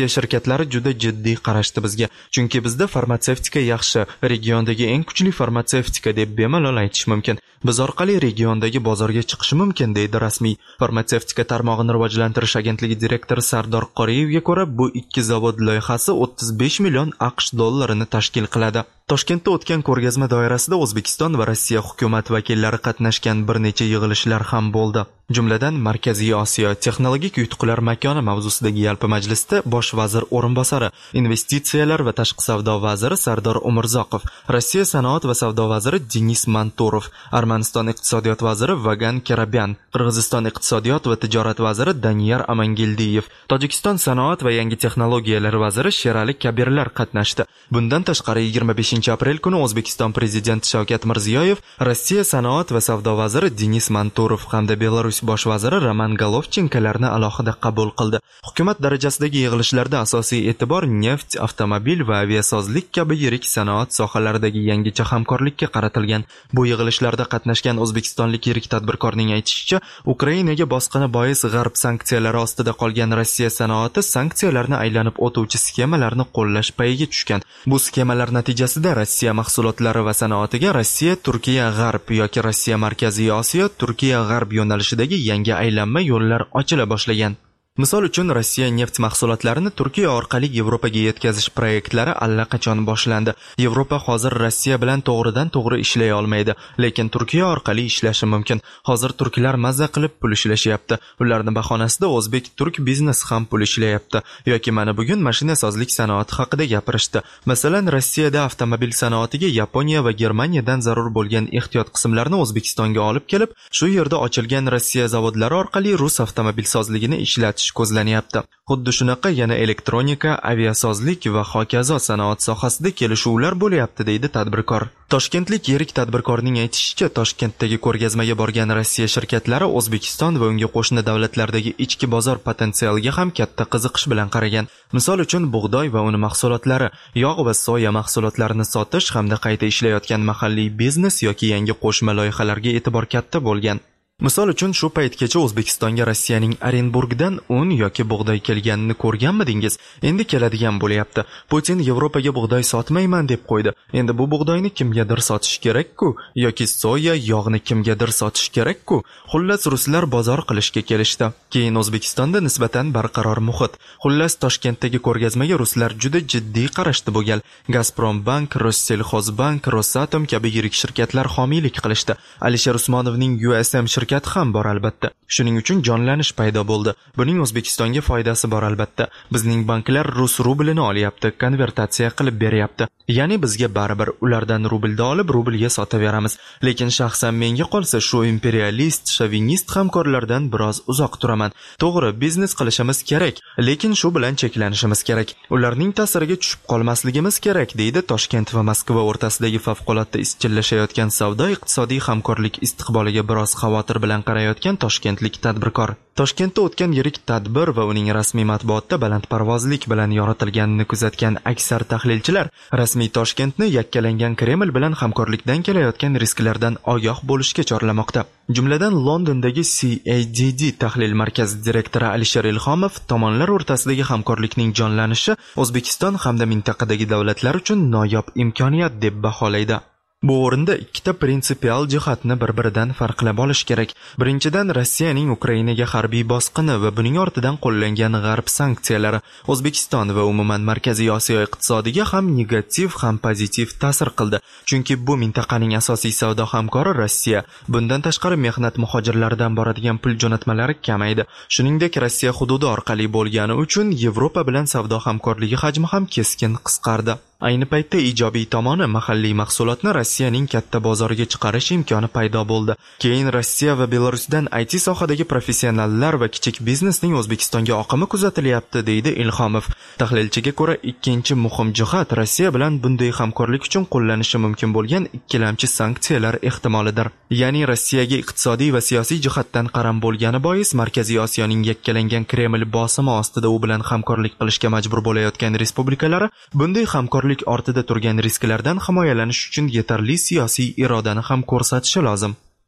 shirkatlari juda jiddiy qarashdi bizga, chunki bizda farmatsevtika yaxshi, regiondagi eng kuchli farmatsevtika deb bemalol aytish mumkin. Biz orqali regiondagi bozorga chiqish mumkin, deydi rasmiy farmatsevtika tarmog'ini rivojlantirish agentligi direktori Sardor Qoriyevga ko'ra, bu ikki zavod loyihasi 35 million AQSh dollarini tashkil qiladi. Toshkentda o'tgan ko'rgazma doirasida O'zbekiston va Rossiya hukumat vakillari qatnashgan bir necha yig'ilishlar ham bo'ldi. Jumladan, Markaziy Osiyo texnologik yutuqlar makoni mavzusidagi yalpi majlisda bosh vazir o'rinbosari, investitsiyalar va tashqi savdo vaziri Sardor Umurzoqov, Rossiya sanoat va savdo vaziri Denis Manturov, Armaniston iqtisodiyot vaziri Vagan Kerabyan, Qirg'iziston iqtisodiyot va tijorat vaziri Daniyar Amangildiyev, Tojikiston sanoat va yangi texnologiyalar vaziri Sherali Kabirlar qatnashdi. Bundan tashqari 25 aprel kuni O'zbekiston prezidenti Shavkat Mirziyoyev, Rossiya sanoat va savdo vaziri Denis Manturov hamda Belarus bosh vaziri Roman Golovchenkolarni alohida qabul qildi. Hukumat darajasidagi yig'ilishlarda asosiy e'tibor neft, avtomobil va aviasozlik kabi yirik sanoat sohalaridagi yangicha hamkorlikka qaratilgan. Bu yig'ilishlarda qatnashgan o'zbekistonlik yirik tadbirkorning aytishicha, Ukrainaga bosqini bois g'arb sanksiyalari ostida qolgan Rossiya sanoati sanksiyalarni aylanib o'tuvchi skemalarni qo'llash payiga tushgan. Bu skemalar natijasida Rossiya mahsulotlari va sanoatiga Rossiya, Turkiya, G'arb yoki Rossiya, Markaziy Osiyo, Turkiya, G'arb yo'nalishidagi yangi aylanma yo'llar ochila boshlagan. Misol uchun, Rossiya neft mahsulotlarini Turkiya orqali Yevropaga yetkazish proyektlari allaqachon boshlandi. Yevropa hozir Rossiya bilan to'g'ridan-to'g'ri ishlay olmaydi, lekin Turkiya orqali ishlashi mumkin. Hozir turklar mazza qilib pul ishlashyapti. Ularning bahonasida o'zbek-turk biznes ham pul ishlayapti. Yoki mana bugun mashinasozlik sanoati haqida gapirishdi. Masalan, Rossiyada avtomobil sanoatiga Yaponiya va Germaniyadan zarur bo'lgan ehtiyot qismlarni O'zbekistonga olib kelib, shu yerda ochilgan Rossiya zavodlari orqali rus avtomobilsozligini ishlatish ko'zlanyapti. Xuddi shunaqa yana elektronika, aviasozlik va hokazo sanoat sohasida kelishuvlar bo'lyapti, deydi tadbirkor. Toshkentlik yirik tadbirkorning aytishicha, Toshkentdagi ko'rgazmaga borgan Rossiya shirkatlari O'zbekiston va unga qo'shni davlatlardagi ichki bozor potensialiga ham katta qiziqish bilan qaragan. Misol uchun, bug'doy va uni mahsulotlari, yog' va soya mahsulotlarini sotish hamda qayta ishlayotgan mahalliy biznes yoki yangi qo'shma loyihalarga e'tibor katta bo'lgan. Misol uchun, shu paytgacha O'zbekistonga Rossiyaning Orenburgdan un yoki bug'doy kelganini ko'rganmidingiz? Endi keladigan bo'lyapti. Putin Yevropaga bug'doy sotmayman deb qo'ydi. Endi bu bug'doyni kimgadir sotish kerak-ku, yoki soya, yog'ni kimgadir sotish kerak-ku. Xullas, ruslar bozor qilishga kelishdi. Keyin O'zbekistonda nisbatan barqaror muhit. Xullas, Toshkentdagi ko'rgazmaga ruslar juda jiddiy qarashdi bu gal. Gazprombank, Rossellxozbank, Rosatom kabi yirik shirkatlar homiylik qilishdi. Alisher Usmonovning USM shirkati ham bor albatta. Shuning uchun jonlanish paydo bo'ldi. Buning O'zbekistonga foydasi bor albatta. Bizning banklar rus rublini olyapti, konvertatsiya qilib beryapti. Ya'ni bizga baribir ulardan rublda olib rublga sotaveramiz. Lekin shaxsan menga qolsa shu imperialist, shovinist hamkorlardan biroz uzoq turaman. To'g'ri, biznes qilishimiz kerak, lekin shu bilan cheklanishimiz kerak. Ularning ta'siriga tushib qolmasligimiz kerak, deydi Toshkent va Moskva o'rtasidagi favqulodda izchillashayotgan savdo-iqtisodiy hamkorlik istiqboliga biroz xavotir bilan qarayotgan toshkentlik tadbirkor. Toshkentda o'tgan yirik tadbir va uning rasmiy matbuotda balandparvozlik bilan yoritilganini kuzatgan aksar tahlilchilar rasmiy Toshkentni yakkalangan Kreml bilan hamkorlikdan kelayotgan risklardan ogoh bo'lishga chorlamoqda. Jumladan, Londondagi CADD tahlil markazi direktori Alisher Ilhomov tomonlar o'rtasidagi hamkorlikning jonlanishi O'zbekiston hamda mintaqadagi davlatlar uchun noyob imkoniyat deb baholaydi. Bu o'rinda ikkita prinsipial jihatni bir-biridan farqlab olish kerak. Birinchidan, Rossiyaning Ukrainaga harbiy bosqini va buning ortidan qo'llangan g'arb sanksiyalari O'zbekiston va umuman Markaziy Osiyo iqtisodiga ham negativ, ham pozitiv ta'sir qildi. Chunki bu mintaqaning asosiy savdo hamkori Rossiya. Bundan tashqari, mehnat muhojirlaridan boradigan pul jo'natmalari kamaydi. Shuningdek, Rossiya hududi orqali bo'lgani uchun Yevropa bilan savdo hamkorligi hajmi ham keskin qisqardi. Ayni paytda ijobiy tomoni mahalliy mahsulotni Rossiyaning katta bozoriga chiqarish imkoni paydo bo'ldi. Keyin Rossiya va Belarusdan IT sohadagi professionallar va kichik biznesning O'zbekistonga oqimi kuzatilyapti, deydi Ilhomov. Tahlilchiga ko'ra, ikkinchi muhim jihat Rossiya bilan bunday hamkorlik uchun qo'llanishi mumkin bo'lgan ikkilamchi sanksiyalar ehtimolidir. Ya'ni Rossiyaga iqtisodiy va siyosiy jihatdan qaram bo'lgani bois Markaziy Osiyoning yakkalangan Kreml bosimi ostida u bilan hamkorlik qilishga majbur bo'layotgan respublikalari bunday hamkorlik ortida turgan risklardan himoyalanish uchun yetarli siyosiy irodani ham ko'rsatishi lozim.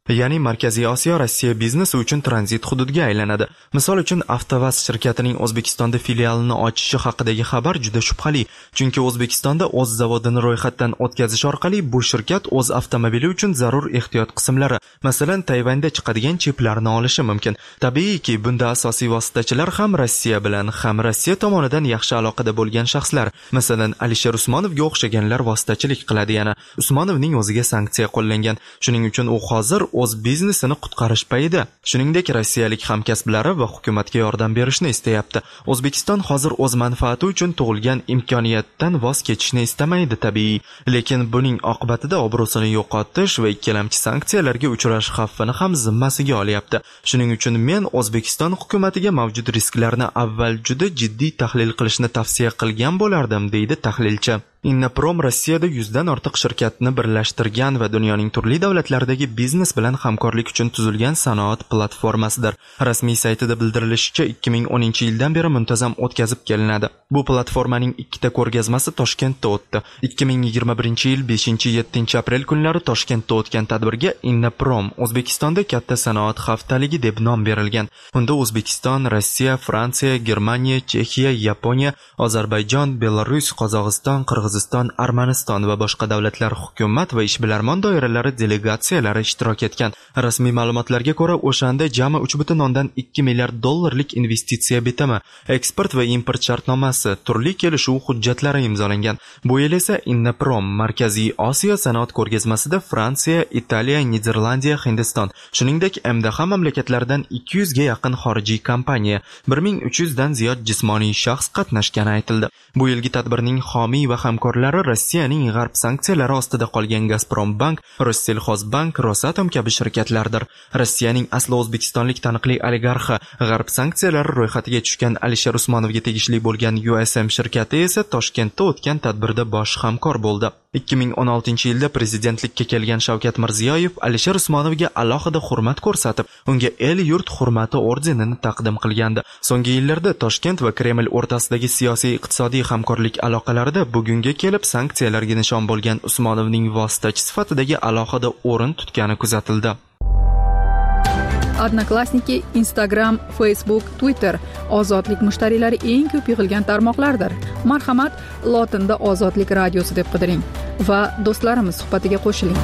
Ya'ni Markaziy Osiyo Rossiya biznesi uchun tranzit hududiga aylanadi. Misol uchun Avtovaz shirkatining O'zbekistonda filialini ochishi haqidagi xabar juda shubhali, chunki O'zbekistonda o'z zavodini ro'yxatdan o'tkazish orqali bu shirkat o'z avtomobili uchun zarur ehtiyot qismlari, masalan, Tayvanda chiqadigan chiplarni olishi mumkin. Tabiiyki, bunda asosiy vositachilar ham Rossiya bilan, ham Rossiya tomonidan yaxshi aloqada bo'lgan shaxslar, masalan, Alisher Usmonovga o'xshaganlar vositachilik qiladi. Yana Usmonovning o'ziga sanksiya qo'llangan. Shuning uchun u hozir o'z biznesini qutqarish payida. Shuningdek, rossiyalik hamkasblari va hukumatga yordam berishni istayapti. O'zbekiston hozir o'z manfaati uchun tug'ilgan imkoniyatdan voz kechishni istamaydi tabiiy, lekin buning oqibatida obro'sini yo'qotish va ikkilamchi sanksiyalarga uchrash xavfini ham zimmasiga olyapti. Shuning uchun men O'zbekiston hukumatiga mavjud risklarni avval juda jiddiy tahlil qilishni tavsiya qilgan bo'lardim, deydi tahlilchi. Innoprom Rossiyada 100 dan ortiq shirkatni birlashtirgan va dunyoning turli davlatlaridagi biznes bilan hamkorlik uchun tuzilgan sanoat platformasidir. Rasmiy saytida bildirilishicha, 2010-yildan beri muntazam o'tkazib kelinadi. Bu platformaning ikkita ko'rgazmasi Toshkentda o'tdi. 2021-yil 5-7 aprel kunlari Toshkentda o'tgan tadbirga Innoprom O'zbekistonda katta sanoat haftaligi deb nom berilgan. Unda O'zbekiston, Rossiya, Fransiya, Germaniya, Chexiya, Yaponiya, Ozarbayjon, Belarus, Qozog'iston, Qirg'iziston, Armaniston va boshqa davlatlar hukumat va ishbilarmon doiralari delegatsiyalari ishtirok etgan. Rasmiy ma'lumotlarga ko'ra, o'shanda jami 3.2 milliard dollarlik investitsiya bitimi, eksport va import shartnomasi, turli kelishuv hujjatlari imzolangan. Bu yil esa Innoprom Markaziy Osiyo sanoat ko'rgazmasida Fransiya, Italiya, Niderlandiya, Hindiston, shuningdek MDH mamlakatlaridan 200 ga yaqin xorijiy kompaniya, 1300 dan ziyod jismoniy shaxs qatnashgani aytildi. Bu yilgi tadbirning homiy va hamkorlari Rossiyaning g'arb sanksiyalari ostida qolgan Gazprombank, Rossellxozbank, Rosatom kabi shirkatlardir. Rossiyaning asli o'zbekistonlik taniqli oligarxi, g'arb sanksiyalari ro'yxatiga tushgan Alisher Usmonovga tegishli bo'lgan USM shirkati esa Toshkentda o'tgan tadbirda bosh hamkor bo'ldi. 2016-yilda prezidentlikka kelgan Shavkat Mirziyoyev Alisher Usmonovga alohida hurmat ko'rsatib, unga el-yurt hurmati ordenini taqdim qilgandi. So'nggi yillarda Toshkent va Kreml o'rtasidagi siyosiy iqtisodiy hamkorlik aloqalarida bugunga kelib sanksiyalarga nishon bo'lgan Usmonovning vositachi sifatidagi alohida o'rin tutgani kuzatildi. Odnoklassniki, Instagram, Facebook, Twitter ozodlik mushtariylari eng ko'p yig'ilgan tarmoqlardir. Marhamat, lotinda Ozodlik radiosi deb qidiring va do'stlarimiz suhbatiga qo'shiling.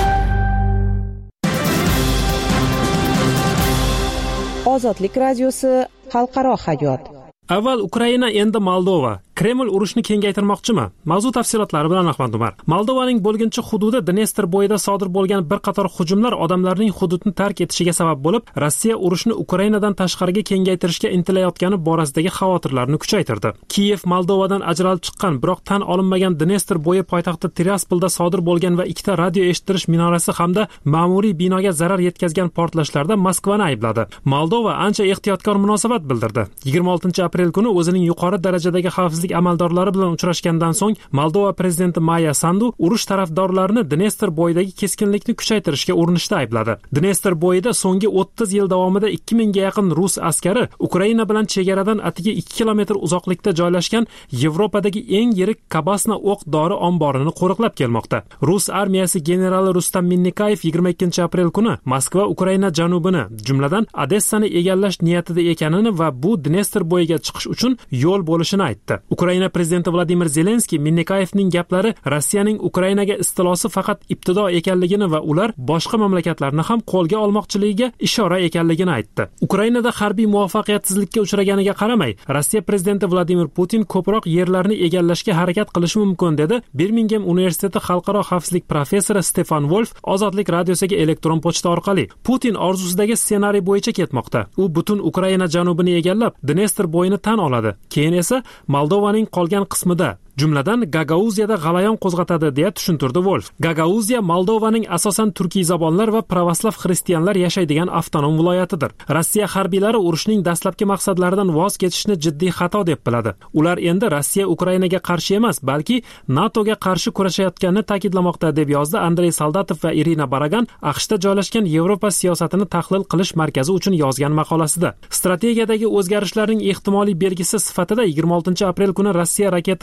Ozodlik radiosi xalqaro hayot. Avval Ukraina, endi Moldova. Kreml urushni kengaytirmoqchimi? Mavzu tafsilotlari bilan Ahmad Umar. Moldovaning bo'lginchi hududi Dnestr bo'yida sodir bo'lgan bir qator hujumlar odamlarning hududni tark etishiga sabab bo'lib, Rossiya urushni Ukrainadan tashqariga kengaytirishga intilayotgani borasidagi xavotirlarni kuchaytirdi. Kiyev Moldovadan ajralib chiqqan, biroq tan olinmagan Dnestr bo'yi poytaxti Tiraspolda sodir bo'lgan va ikkita radio eshittirish minorasi hamda ma'muriy binoga zarar yetkazgan portlashlarda Moskvani aybladi. Moldova ancha ehtiyotkor munosabat bildirdi. 26 aprel kuni o'zining yuqori darajadagi xavfsizlik amaldorlari bilan uchrashgandan so'ng Moldova prezidenti Maya Sandu urush tarafdorlarini Dnestr bo'yidagi keskinlikni kuchaytirishga urinishda aybladi. Dnestr bo'yida so'nggi 30 yil davomida 2000 ga yaqin rus askari Ukraina bilan chegaradan atigi 2 kilometr uzoqlikda joylashgan Yevropadagi eng yirik Kabasna o'q-dori omborini qo'riqlab kelmoqda. Rus armiyasi generali Rustam Minnikayev 22 aprel kuni Moskva Ukraina janubini, jumladan Odessani egallash niyatida ekanini va bu Dnestr bo'yiga chiqish uchun yo'l bo'lishini aytdi. Ukraina prezidenti Vladimir Zelenskiy Minnikayevning gaplari Rossiyaning Ukrainaga istilosi faqat ibtido ekanligini va ular boshqa mamlakatlarni ham qo'lga olmoqchiligiga ishora ekanligini aytdi. Ukrainada harbiy muvaffaqiyatsizlikka uchraganiga qaramay, Rossiya prezidenti Vladimir Putin ko'proq yerlarni egallashga harakat qilishi mumkin dedi Birmingham universiteti xalqaro xavfsizlik professori Stefan Wolf Ozodlik radiosiga elektron pochta orqali. Putin orzusidagi ssenariy bo'yicha ketmoqda. U butun Ukraina janubini egallab, Dnestr bo'yini tan oladi. Keyin esa Moldovaning qolgan qismida, jumladan Gagauziyada g'alayon qo'zg'atadi deya tushuntirdi Wolf. Gagauziya Moldovaning asosan turkiy zabonlar va pravoslav xristianlar yashaydigan avtonom viloyatidir. Rossiya harbiylari urushning dastlabki maqsadlaridan voz kechishni jiddiy xato deb biladi. Ular endi Rossiya Ukrainaga qarshi emas, balki NATOga qarshi kurashayotganini ta'kidlamoqda deb yozdi Andrey Soldatov va Irina Baragan AQShda joylashgan Yevropa siyosatini tahlil qilish markazi uchun yozgan maqolasida. Strategiyadagi o'zgarishlarning ehtimoliy belgisi sifatida 26 aprel kuni Rossiya raketa zarbasi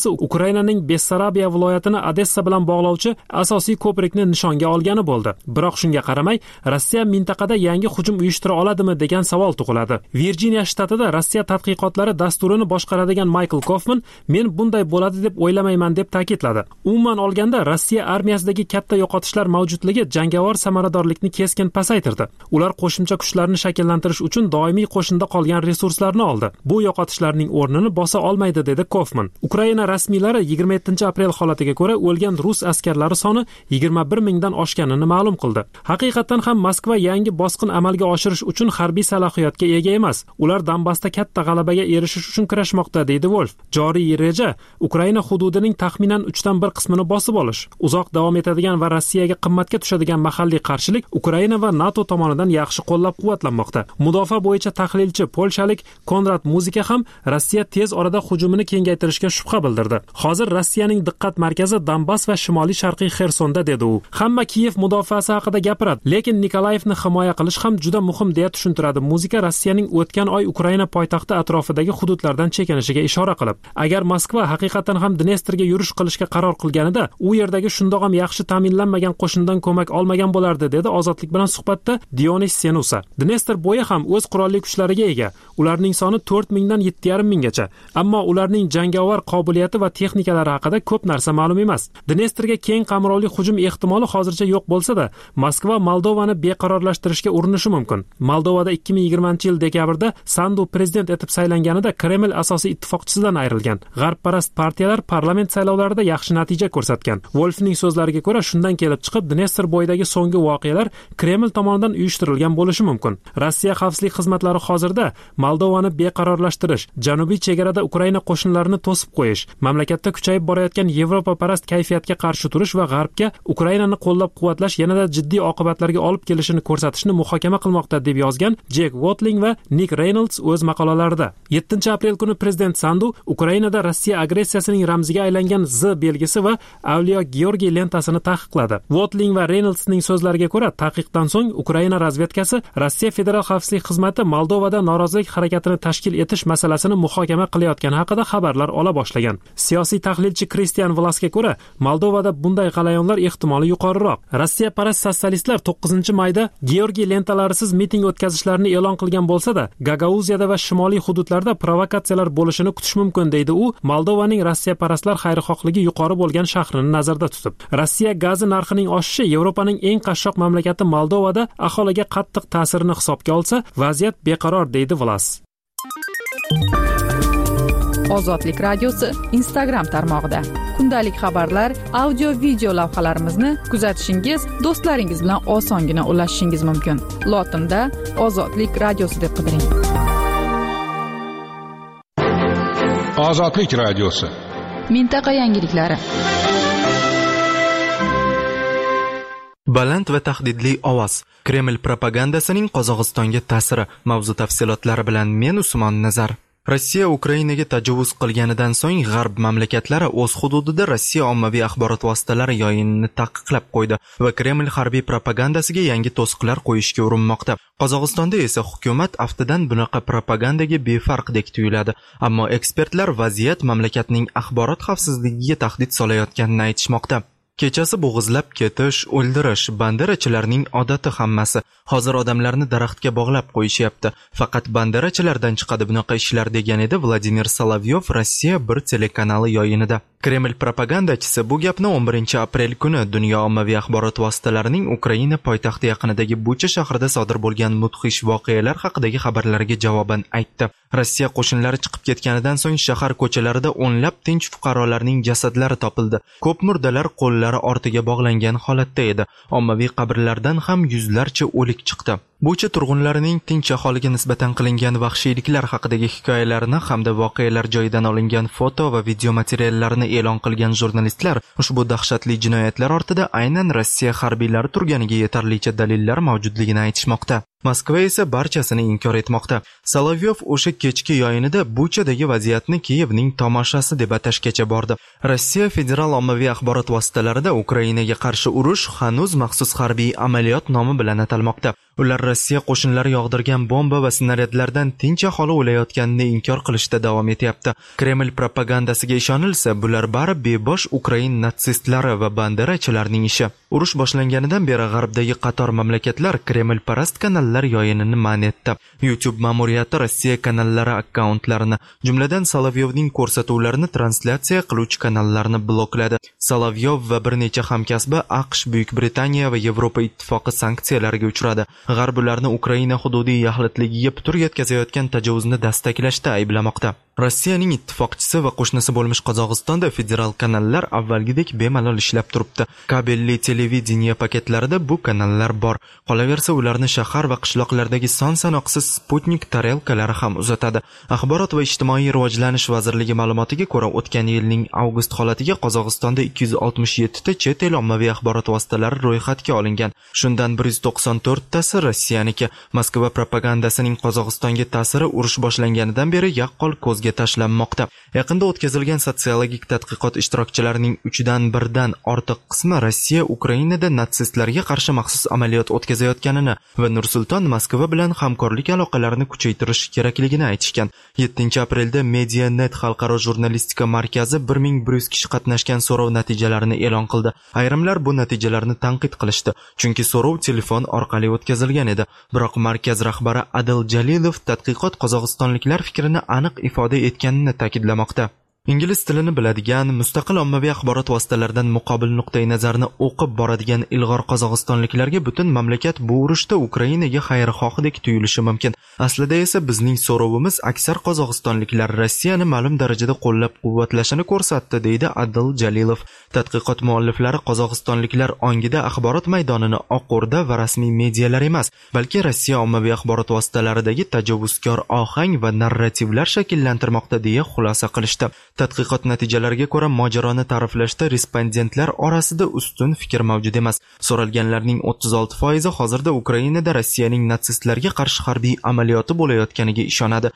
armiyasi Ukrainaning Bessarabiya viloyatini Odessa bilan bog'lovchi asosiy ko'prikni nishonga olgani bo'ldi. Biroq shunga qaramay, Rossiya mintaqada yangi hujum uyushtira oladimi degan savol tug'iladi. Virjiniya shtatida Rossiya tadqiqotlari dasturini boshqaradigan Michael Kaufman men bunday bo'ladi deb o'ylamayman deb ta'kidladi. Umuman olganda Rossiya armiyasidagi katta yo'qotishlar mavjudligi jangovar samaradorlikni keskin pasaytirdi. Ular qo'shimcha kuchlarni shakllantirish uchun doimiy qo'shinda qolgan resurslarni oldi. Bu yo'qotishlarning o'rnini bosa olmaydi dedi Kaufman. Ukraina rasmiylari 27-aprel holatiga ko'ra o'lgan rus askarlari soni 21 mingdan oshganini ma'lum qildi. Haqiqatan ham Moskva yangi bosqin amalga oshirish uchun harbiy salohiyatga ega emas. Ular Donbassda katta g'alabaga erishish uchun kurashmoqda, deydi Wolf. Joriy reja Ukraina hududining taxminan 3dan 1 qismini bosib olish. Uzoq davom etadigan va Rossiyaga qimmatga tushadigan mahalliy qarshilik Ukraina va NATO tomonidan yaxshi qo'llab-quvvatlanmoqda. Mudofaa bo'yicha tahlilchi polshalik Konrad Muzika ham Rossiya tez orada hujumini kengaytirishga shubha bildirdi. Hozir Rossiyaning diqqat markazi Donbass va shimoliy sharqiy Xersonda, dedi u. Hamma Kiyev mudofaasi haqida gapiradi, lekin Nikolayevni himoya qilish ham juda muhim deya tushuntiradi Muzika Rossiyaning o'tgan oy Ukraina poytaxti atrofidagi hududlardan chekinishiga ishora qilib. Agar Moskva haqiqatan ham Dnestrga yurish qilishga qaror qilganida, u yerdagi shundoq ham yaxshi ta'minlanmagan qo'shindan ko'mak olmagan bo'lardi, dedi Ozodlik bilan suhbatda Dionis Senusa. Dnestr bo'yi ham o'z qurolli kuchlariga ega. Ularning soni 4 mingdan 7,5 minggacha. Ammo ularning jangovar qobiliyati va texnikalari haqida ko'p narsa ma'lum emas. Dnestrga keng qamrovli hujum ehtimoli hozircha yo'q bo'lsa-da, Moskva Moldovani beqarorlashtirishga urinishi mumkin. Moldovada 2020-yil dekabrda Sandu prezident etib saylanganida Kreml asosiy ittifoqchisidan ayrilgan. G'arbparast partiyalar parlament saylovlarida yaxshi natija ko'rsatgan. Wolfning so'zlariga ko'ra, shundan kelib chiqib Dnestr bo'yidagi so'nggi voqealar Kreml tomonidan uyushtirilgan bo'lishi mumkin. Rossiya xavfsizlik xizmatlari hozirda Moldovani beqarorlashtirish, janubiy chegarada Ukraina qo'shinlarini to'sib qo'yish, mamlakatda kuchayib borayotgan Yevropaparast kayfiyatga qarshi turish va G'arbga Ukrainani qo'llab-quvvatlash yanada jiddiy oqibatlarga olib kelishini ko'rsatishni muhokama qilmoqda, deb yozgan Jack Watling va Nick Reynolds o'z maqolalarida. 7-aprel kuni prezident Sandu Ukrainada Rossiya agressiyasining ramziga aylangan Z belgisi va Avliyo Georgiy lentasini taqiqladi. Watling va Reynoldsning so'zlariga ko'ra, taqiqdan so'ng Ukraina razvedkasi Rossiya Federal xavfsizlik xizmati Moldovada norozilik harakatini tashkil etish masalasini muhokama qilayotgani haqida xabarlar ola boshlagan. Siyosiy tahlilchi Kristian Vlasga ko'ra, Moldovada bunday g'alayonlar ehtimoli yuqoriroq. Rossiya parast sotsialistlar 9-mayda Georgiy lentalarisiz miting o'tkazishlarini e'lon qilgan bo'lsa-da, Gagauziyada va shimoliy hududlarda provokatsiyalar bo'lishini kutish mumkin, deydi u, Moldovaning Rossiya parastlar xayrixohligi yuqori bo'lgan shahrini nazarda tutib. Rossiya gazi narxining oshishi Yevropaning eng qashshoq mamlakati Moldovada aholiga qattiq ta'sirini hisobga olsa, vaziyat beqaror, deydi Vlas. Ozodlik radiosi Instagram tarmog'ida kundalik xabarlar, audio video lavhalarimizni kuzatishingiz, do'stlaringiz bilan osongina ulashishingiz mumkin. Lotinda Ozodlik radiosi deb qidiring. Ozodlik radiosi. Mintaqa yangiliklari. Baland va tahdidli ovoz. Kreml propagandasining Qozog'istonga ta'siri. Mavzu tafsilotlari bilan men Usmon Nazar. Rossiya Ukrainaga tajovuz qilganidan so'ng G'arb mamlakatlari o'z hududida Rossiya ommaviy axborot vositalari yoyinini taqiqlab qo'ydi va Kreml harbiy propagandasiga yangi to'siqlar qo'yishga urinmoqda. Qozog'istonda esa hukumat aftidan bunaqa propagandaga befarqdek tuyuladi, ammo ekspertlar vaziyat mamlakatning axborot xavfsizligiga tahdid solayotganini aytishmoqda. Kechasi bo'g'izlab ketish, o'ldirish banderachilarning odati hammasi. Hozir odamlarni daraxtga bog'lab qo'yishyapti. Faqat banderachilardan chiqadi bunaqa ishlar, degan edi Vladimir Solovyov Rossiya bir telekanali yoyinida. Kreml propagandachisi bu gapni 11-aprel kuni dunyo ommaviy axborot vositalarining Ukraina poytaxti yaqinidagi Bucha shahrida sodir bo'lgan mudhish voqealar haqidagi xabarlarga javoban aytdi. Rossiya qo'shinlari chiqib ketganidan so'ng shahar ko'chalarida o'nlab tinch fuqarolarning jasadlari topildi. Ko'p murdalar qo'llari ortiga bog'langan holatda edi. Ommaviy qabrlardan ham yuzlarcha o'lik chiqdi. Bucha turg'unlarining tinch aholiga nisbatan qilingan vahshiyliklar haqidagi hikoyalarini hamda voqealar joyidan olingan foto va video materiallarini e'lon qilgan jurnalistlar ushbu dahshatli jinoyatlar ortida aynan Rossiya harbiylari turganiga yetarlicha dalillar mavjudligini aytishmoqda. Moskva esa barchasini inkor etmoqda. Solovyov o'sha kechki yo'yinida Buchadagi vaziyatni Kiyevning tomoshasi deb atashgacha bordi. Rossiya federal ommaviy axborot vositalarida Ukrainaga qarshi urush hanuz maxsus harbiy amaliyot nomi bilan atalmoqda. Ular Rossiya qo'shinlari yog'dirgan bomba va snaryadlardan tinch aholi o'layotganini inkor qilishda davom etyapti. Kreml propagandasiga ishonilsa, bular bari bebosh Ukrain natsistlari va banderachilarining ishi. Urush boshlanganidan beri g'arbdagi qator mamlakatlar Kreml parast kanallar yo'yinini man etdi. YouTube ma'muriyati Rossiya kanallari akkauntlarini, jumladan Solovyovning ko'rsatuvlarini translyatsiya qiluvchi kanallarni blokladi. Solovyov va bir necha hamkasbi AQSh, Buyuk Britaniya va Yevropa ittifoqi sanksiyalarga uchradi. G'arb ularni Ukraina hududiy yaxlitligiga putur yetkazayotgan tajovuzni dastaklashda ayblamoqda. Rossiyaning ittifoqchisi va qo'shnisi bo'lmish Qozog'istonda federal kanallar avvalgidek bemalol ishlab turibdi. Kabelli televideniya paketlarida bu kanallar bor. Qolaversa, ularni shahar va qishloqlardagi son-sanoqsiz Sputnik tarelkalari ham uzatadi. Axborot va ijtimoiy rivojlanish vazirligi ma'lumotiga ko'ra, o'tgan yilning avgust holatiga Qozog'istonda 267 ta chet el ommaviy axborot vositalari ro'yxatga olingan. Shundan 194 tasi Rossiyaniki. Moskva propagandasining Qozog'istonga ta'siri urush boshlanganidan beri yaqqol ko'zga tashlanmoqda. Yaqinda o'tkazilgan sotsiologik tadqiqot ishtirokchilarining 1/3 dan ortiq qismi Rossiya Ukrainada natsistlarga qarshi maxsus amaliyot o'tkazayotganini va Nursulton Moskva bilan hamkorlik aloqalarini kuchaytirish kerakligini aytishgan. 7 aprelda Medianet xalqaro jurnalistika markazi 1100 kishi qatnashgan so'rov natijalarini e'lon qildi. Ayrimlar bu natijalarni tanqid qilishdi, chunki so'rov telefon orqali o'tkazilgan edi. Biroq markaz rahbari Adil Jalilov tadqiqot qozog'istonliklar fikrini aniq ifoda etganini ta'kidlamoqda. Ingliz tilini biladigan, mustaqil ommaviy axborot vositalaridan muqobil nuqtai nazarni o'qib boradigan ilg'or qozog'istonliklarga butun mamlakat bu urushda Ukrainaga xayrixohdek tuyulishi mumkin. Aslida esa bizning so'rovimiz aksar qozog'istonliklar Rossiyani ma'lum darajada qo'llab-quvvatlashini ko'rsatdi, deydi Adil Jalilov. Tadqiqot mualliflari qozog'istonliklar ongida axborot maydonini Oq O'rda va rasmiy medialar emas, balki Rossiya ommaviy axborot vositalaridagi tajovuzkor ohang va narrativlar shakllantirmoqda deya xulosa qilishdi. Tadqiqot natijalariga ko'ra, mojaroni ta'riflashda respondentlar orasida ustun fikr mavjud emas. So'ralganlarning 36% hozirda Ukrainada Rossiyaning natsistlarga qarshi harbiy amaliyoti bo'layotganiga ishonadi.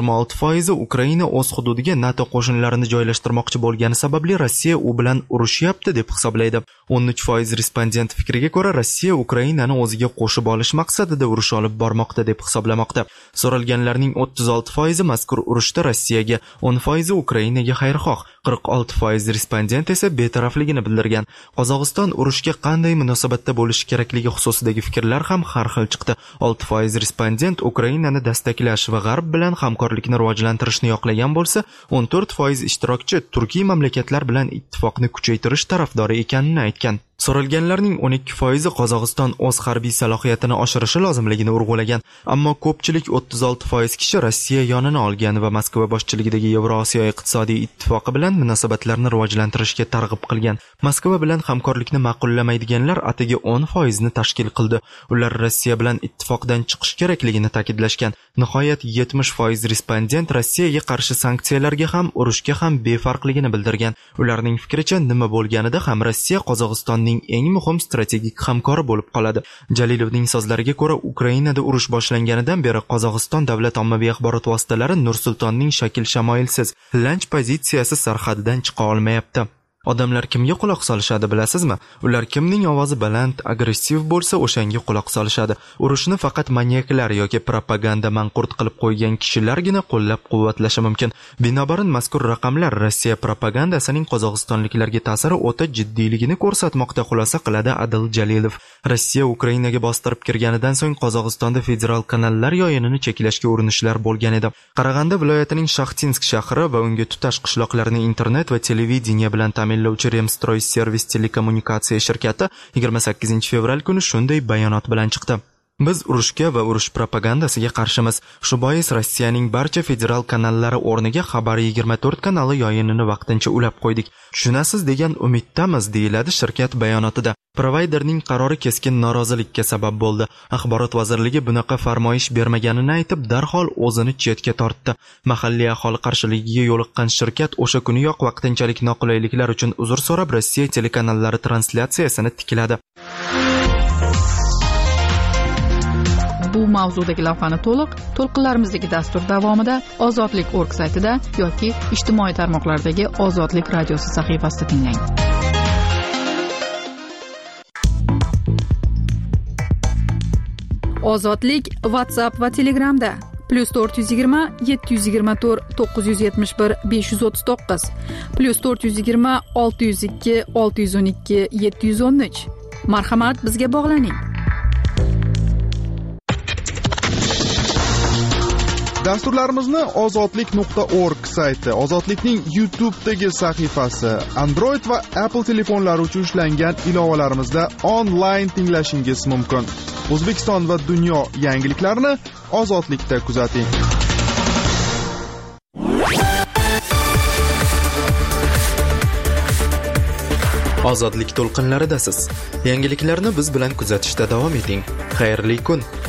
26% Ukraina o'z hududiga NATO qo'shinlarini joylashtirmoqchi bo'lgani sababli Rossiya u bilan urushyapti deb hisoblaydi. 13% respondent fikriga ko'ra, Rossiya Ukrainani o'ziga qo'shib olish maqsadida urush olib bormoqda deb hisoblamoqda. So'ralganlarning 36% mazkur urushda Rossiyaga, 10% Ukrainaga xayrixoh, 46% respondent esa betarafligini bildirgan. Qozog'iston urushga qanday munosabatda bo'lishi kerakligi xususidagi fikrlar ham har xil chiqdi. 6% respondent Ukrainani dastaklash va g'arb bilan hamkorlikni rivojlantirishni yoqlagan bo'lsa, 14% ishtirokchi turkiy mamlakatlar bilan ittifoqni kuchaytirish tarafdori ekanini aytgan. So'ralganlarning 12% Qozog'iston o'z harbiy salohiyatini oshirishi lozimligini urg'ulagan, ammo ko'pchilik 36% kishi Rossiya yonini olgan va Moskva boshchiligidagi Yevrosiyo iqtisodiy ittifoqi bilan munosabatlarni rivojlantirishga targ'ib qilgan. Moskva bilan hamkorlikni ma'qullamaydiganlar atigi 10% ni tashkil qildi. Ular Rossiya bilan ittifoqdan chiqish kerakligini ta'kidlashgan. Nihoyat 70% respondent Rossiyaga qarshi sanksiyalarga ham, urushga ham befarqligini bildirgan. Ularning fikricha, nima bo'lganida ham Rossiya Qozog'istonning eng muhim strategik hamkori bo'lib qoladi. Jalilovning so'zlariga ko'ra, Ukrainada urush boshlanganidan beri Qozog'iston davlat ommaviy axborot vositalari Nursultonning shakl-shamoilsiz, lanch pozitsiyasi sarhadidan chiqa olmayapti. Odamlar kimga quloq solishadi bilasizmi? Ular kimning ovozi baland, agressiv bo'lsa, o'shanga quloq solishadi. Urushni faqat maniaklar yoki propaganda manqurt qilib qo'ygan kishilargina qo'llab-quvvatlashi mumkin. Binobarin mazkur raqamlar Rossiya propagandasining qozog'istonliklarga ta'siri o'ta jiddiyligini ko'rsatmoqda, xulosa qiladi Adil Jalilov. Rossiya Ukrainaga bostirib kirganidan so'ng Qozog'istonda federal kanallar yo'yinini cheklashga urinishlar bo'lgan edi. Qarag'anda viloyatining Shaxtinsk shahri va unga tutash qishloqlarini internet va televideniya bilan ta'minlovchi Remstroy Servis telekommunikatsiya shirkati 28 fevral kuni shunday bayonot bilan chiqdi. Biz urushga va urush propagandasiga qarshimiz. Shu bois Rossiyaning barcha federal kanallari o'rniga Xabar 24 kanali yo'yinini vaqtincha ulab qo'ydik. Tushunasiz degan umiddamiz, deyiladi shirkat bayonotida. Provayderning qarori keskin norozilikka sabab bo'ldi. Axborot vazirligi bunaqa farmoyish bermaganini aytib, darhol o'zini chetga tortdi. Mahalliy aholi qarshiligiga yo'liqqan shirkat o'sha kuniyoq vaqtinchalik noqulayliklar uchun uzr so'rab, Rossiya telekanallari translyatsiyasini tikladi. bu mavzudagi lavhani to'lqinlarimizdagi dastur davomida ozodlik.org saytida yoki ijtimoiy tarmoqlardagi Ozodlik radiosi sahifasida tinglang. Ozodlik WhatsApp va Telegramda +420 724 971 539 +420 602 612 713. Marhamat, bizga bog'laning. Dasturlarimizni ozodlik.org sayti, Ozodlikning YouTube'dagi sahifasi, Android va Apple telefonlari uchun ishlangan ilovalarimizda onlayn tinglashingiz mumkin. O'zbekiston va dunyo yangiliklarini Ozodlikda kuzating. Ozodlik to'lqinlaridasiz. Yangiliklarni biz bilan kuzatishda davom eting. Xayrli kun.